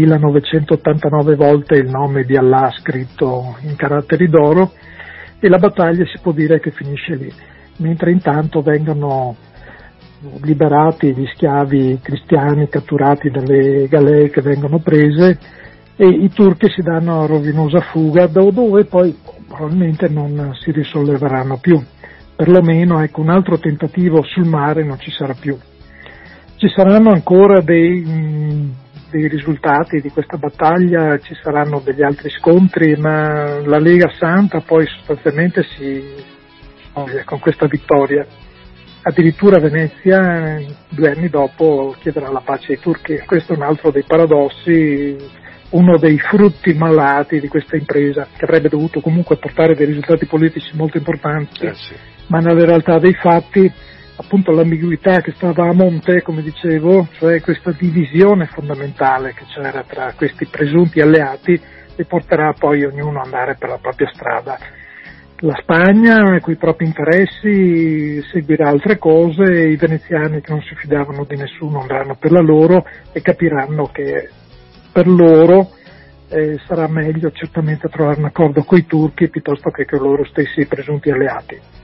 2989 volte il nome di Allah scritto in caratteri d'oro, e la battaglia si può dire che finisce lì, mentre intanto vengono liberati gli schiavi cristiani catturati dalle galee che vengono prese, e i turchi si danno a rovinosa fuga, dove poi probabilmente non si risolleveranno più, perlomeno un altro tentativo sul mare non ci sarà più. Ci saranno ancora dei risultati di questa battaglia, ci saranno degli altri scontri, ma la Lega Santa poi sostanzialmente si scioglie con questa vittoria. Addirittura Venezia 2 anni dopo chiederà la pace ai turchi. Questo è un altro dei paradossi, uno dei frutti malati di questa impresa, che avrebbe dovuto comunque portare dei risultati politici molto importanti, ma nella realtà dei fatti appunto l'ambiguità che stava a monte, come dicevo, cioè questa divisione fondamentale che c'era tra questi presunti alleati, li porterà poi ognuno ad andare per la propria strada. La Spagna, con i propri interessi, seguirà altre cose, i veneziani che non si fidavano di nessuno andranno per la loro e capiranno che per loro sarà meglio certamente trovare un accordo coi turchi piuttosto che con loro stessi presunti alleati.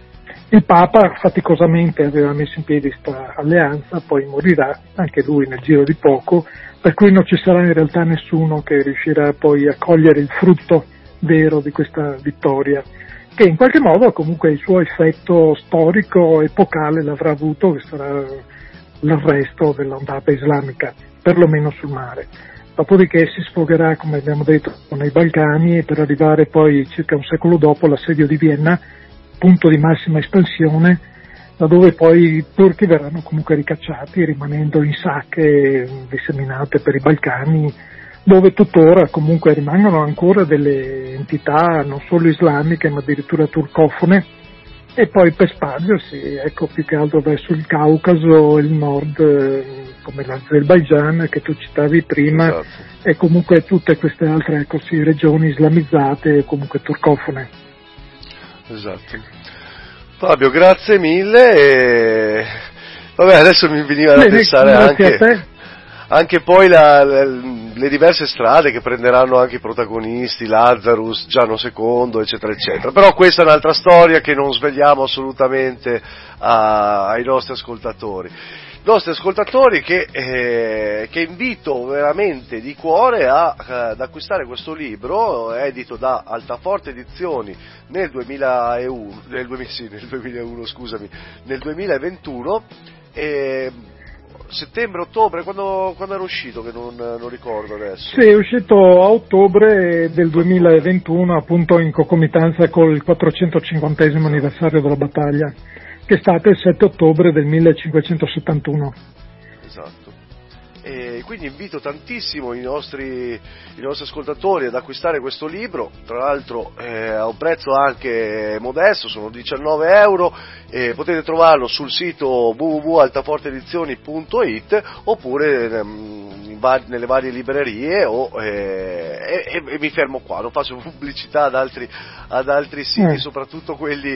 Il Papa faticosamente aveva messo in piedi questa alleanza, poi morirà anche lui nel giro di poco, per cui non ci sarà in realtà nessuno che riuscirà poi a cogliere il frutto vero di questa vittoria, che in qualche modo comunque il suo effetto storico, epocale l'avrà avuto, che sarà l'arresto dell'ondata islamica, perlomeno sul mare. Dopodiché si sfogherà, come abbiamo detto, nei Balcani, per arrivare poi circa un secolo dopo all'assedio di Vienna, punto di massima espansione, da dove poi i turchi verranno comunque ricacciati, rimanendo in sacche disseminate per i Balcani, dove tuttora comunque rimangono ancora delle entità non solo islamiche ma addirittura turcofone, e poi per spargersi, ecco, più che altro verso il Caucaso, il nord, come l'Azerbaigian che tu citavi prima, Esatto. e comunque tutte queste altre, ecco, sì, regioni islamizzate e comunque turcofone. Esatto. Fabio, grazie mille. Vabbè, adesso mi veniva da pensare anche poi le diverse strade che prenderanno anche i protagonisti, Lazarus, Giano II, eccetera, eccetera. Però questa è un'altra storia che non svegliamo assolutamente ai nostri ascoltatori. Nostri ascoltatori che invito veramente di cuore ad acquistare questo libro, edito da Altaforte Edizioni nel 2021, settembre-ottobre, quando era uscito, che non ricordo adesso. Sì, è uscito a ottobre del 2021, appunto in concomitanza col 450° anniversario della battaglia, che è stato il 7 ottobre del 1571. Esatto. E quindi invito tantissimo i nostri ascoltatori ad acquistare questo libro, tra l'altro a un prezzo anche modesto, sono 19 euro, potete trovarlo sul sito www.altaforteedizioni.it oppure nelle varie librerie e mi fermo qua, non faccio pubblicità ad altri siti, soprattutto quelli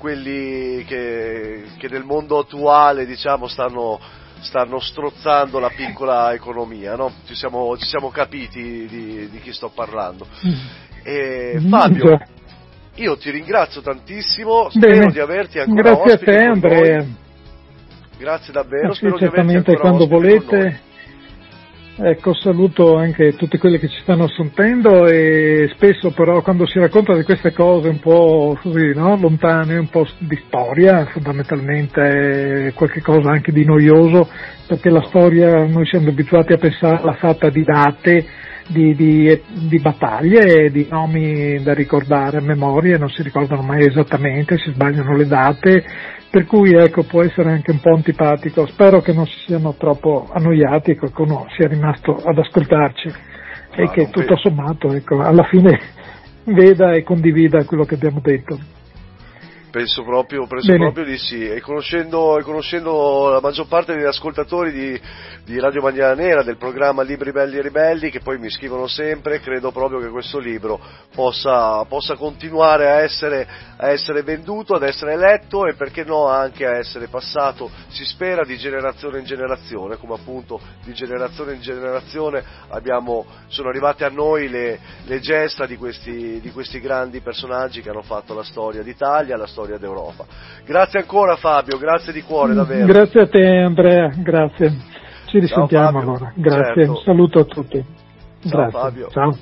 che nel mondo attuale, diciamo, stanno strozzando la piccola economia, no? Ci siamo capiti di chi sto parlando. Fabio, io ti ringrazio tantissimo, spero di averti ancora grazie ospite a te, Andrea. Grazie davvero, sì, spero di averti certamente, ancora quando ospite con noi. volete. Ecco, saluto anche tutti quelli che ci stanno sentendo, e spesso però quando si racconta di queste cose un po' così, no? Lontane, un po' di storia, fondamentalmente qualche cosa anche di noioso, perché la storia noi siamo abituati a pensarla fatta di date, di battaglie, di nomi da ricordare a memoria, non si ricordano mai esattamente, si sbagliano le date, per cui ecco, può essere anche un po' antipatico. Spero che non si siano troppo annoiati e qualcuno sia rimasto ad ascoltarci e che tutto sommato, ecco, alla fine veda e condivida quello che abbiamo detto. Penso proprio di sì, e conoscendo la maggior parte degli ascoltatori di Radio Bandiera Nera, del programma Libri Belli e Ribelli, che poi mi scrivono sempre, credo proprio che questo libro possa continuare a essere venduto, ad essere letto e perché no anche a essere passato, si spera, di generazione in generazione, come appunto di generazione in generazione sono arrivate a noi le gesta di questi grandi personaggi che hanno fatto la storia d'Italia, la storia d'Europa. Grazie ancora Fabio, grazie di cuore davvero. Grazie a te Andrea, grazie. Ci risentiamo allora. Grazie, certo. Un saluto a tutti. Ciao Grazie. Fabio. Ciao.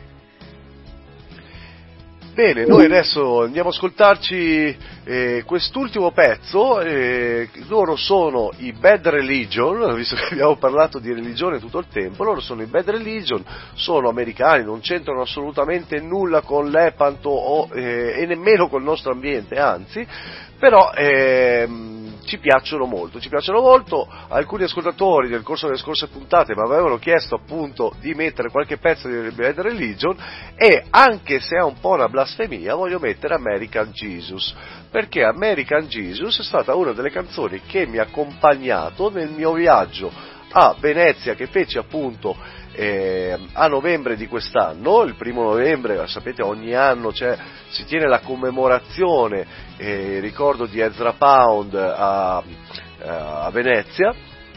Bene, noi adesso andiamo ad ascoltarci quest'ultimo pezzo, loro sono i Bad Religion, visto che abbiamo parlato di religione tutto il tempo, loro sono i Bad Religion, sono americani, non c'entrano assolutamente nulla con l'Epanto e nemmeno col nostro ambiente, anzi, però ci piacciono molto, alcuni ascoltatori nel corso delle scorse puntate mi avevano chiesto appunto di mettere qualche pezzo di Bad Religion e anche se è un po' una blasfemia voglio mettere American Jesus, perché American Jesus è stata una delle canzoni che mi ha accompagnato nel mio viaggio a Venezia che feci appunto a novembre di quest'anno, il 1 novembre, sapete ogni anno si tiene la commemorazione, ricordo di Ezra Pound a Venezia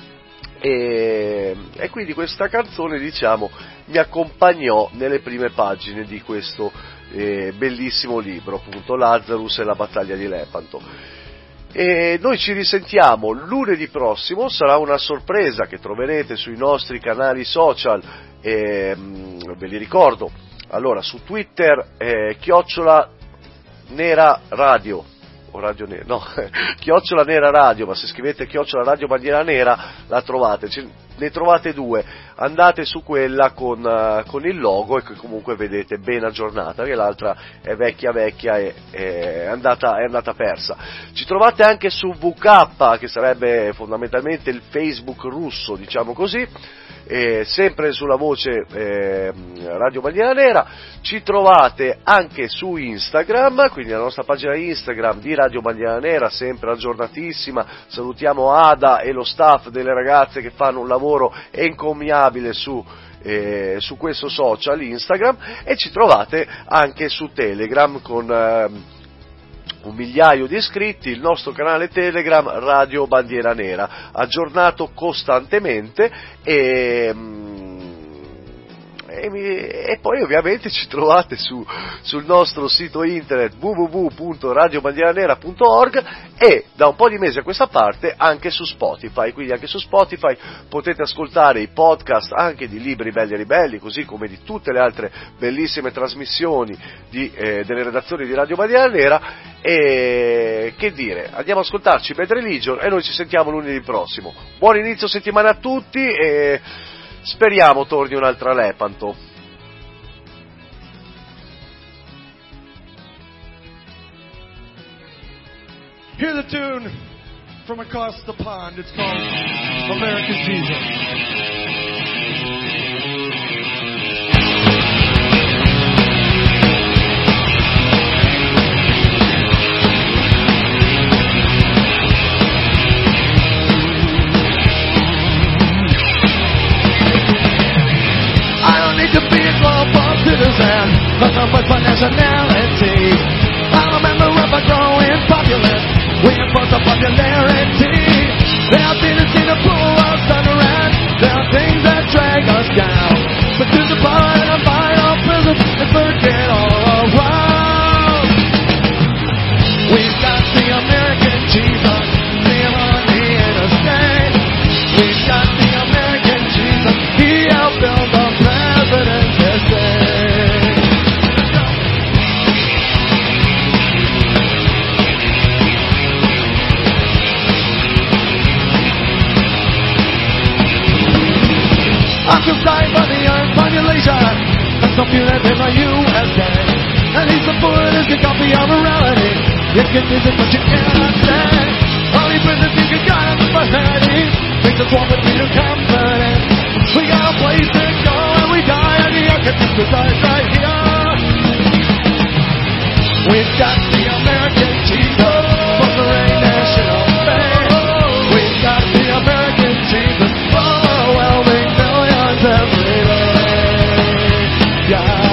e quindi questa canzone diciamo mi accompagnò nelle prime pagine di questo bellissimo libro, appunto Lazarus e la battaglia di Lepanto. E noi ci risentiamo lunedì prossimo, sarà una sorpresa che troverete sui nostri canali social, ve li ricordo, allora su Twitter @NeraRadio, o Radio Nera, no, @NeraRadio, ma se scrivete @Radio Bandiera Nera la trovate, ne trovate due, andate su quella con il logo e che comunque vedete ben aggiornata, perché l'altra è vecchia e è andata persa. Ci trovate anche su VK, che sarebbe fondamentalmente il Facebook russo, diciamo così, sempre sulla voce Radio Bandiera Nera. Ci trovate anche su Instagram, quindi la nostra pagina Instagram di Radio Bandiera Nera, sempre aggiornatissima. Salutiamo Ada e lo staff delle ragazze che fanno un lavoro encomiabile su questo social Instagram, e ci trovate anche su Telegram con 1.000.000 di iscritti, il nostro canale Telegram Radio Bandiera Nera, aggiornato costantemente, e poi ovviamente ci trovate sul nostro sito internet www.radiobandieranera.org, e da un po' di mesi a questa parte anche su Spotify, quindi anche su Spotify potete ascoltare i podcast anche di Libri Belli e Ribelli, così come di tutte le altre bellissime trasmissioni delle redazioni di Radio Bandiera Nera. E che dire, andiamo ad ascoltarci Bad Religion e noi ci sentiamo lunedì prossimo. Buon inizio settimana a tutti e speriamo torni un'altra Lepanto. Hear the tune from across the pond. It's called American Jesus. Citizen, but for nationality. I'm a member of a growing populace. We enforce a popularity. There are things to pull us under, and there are things that drag us down. But to the bar and a vital prison and forget all around. We've got the American Jesus, live on the interstate. We've got the American Jesus, he helped build the president's estate. Occupied by the young population, and some feel that in the USA. And he's the Buddhist copy of morality. It confuses what you cannot say. Only prisons you can guide on the personality makes us want to be too confident. We got a place to go and we die, and the architect resides right here. We've got the American Jesus, fostering national faith. We've got the American Jesus, overwhelming millions every day. Yeah.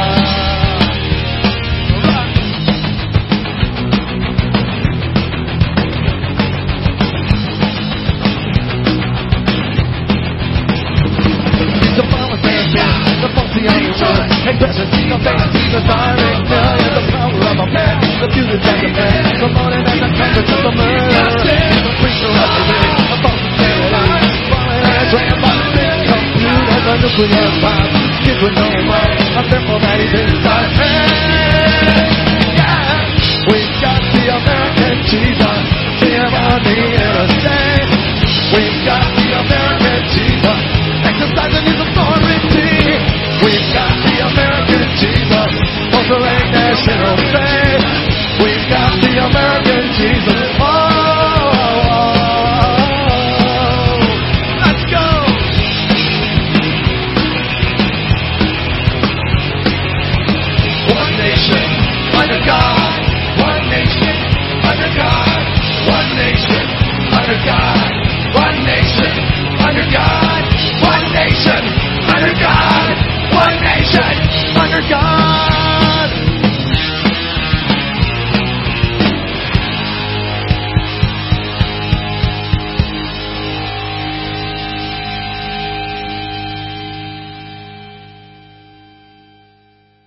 It's a promise and the policy on the road. And presence, the face, the direct millions, the power of a man, the beauty of a man, the morning and the comfort of the murder, the preacher of the day, a false insanity, falling as ran by the big computer, the nuclear bomb, kids with no mind, a simple that he's inside. Yeah, we've got the American Jesus, live on the interstate. We've got the American Jesus, exercising his authority. We've got the American Jesus, fostering national faith. We've got the American Jesus.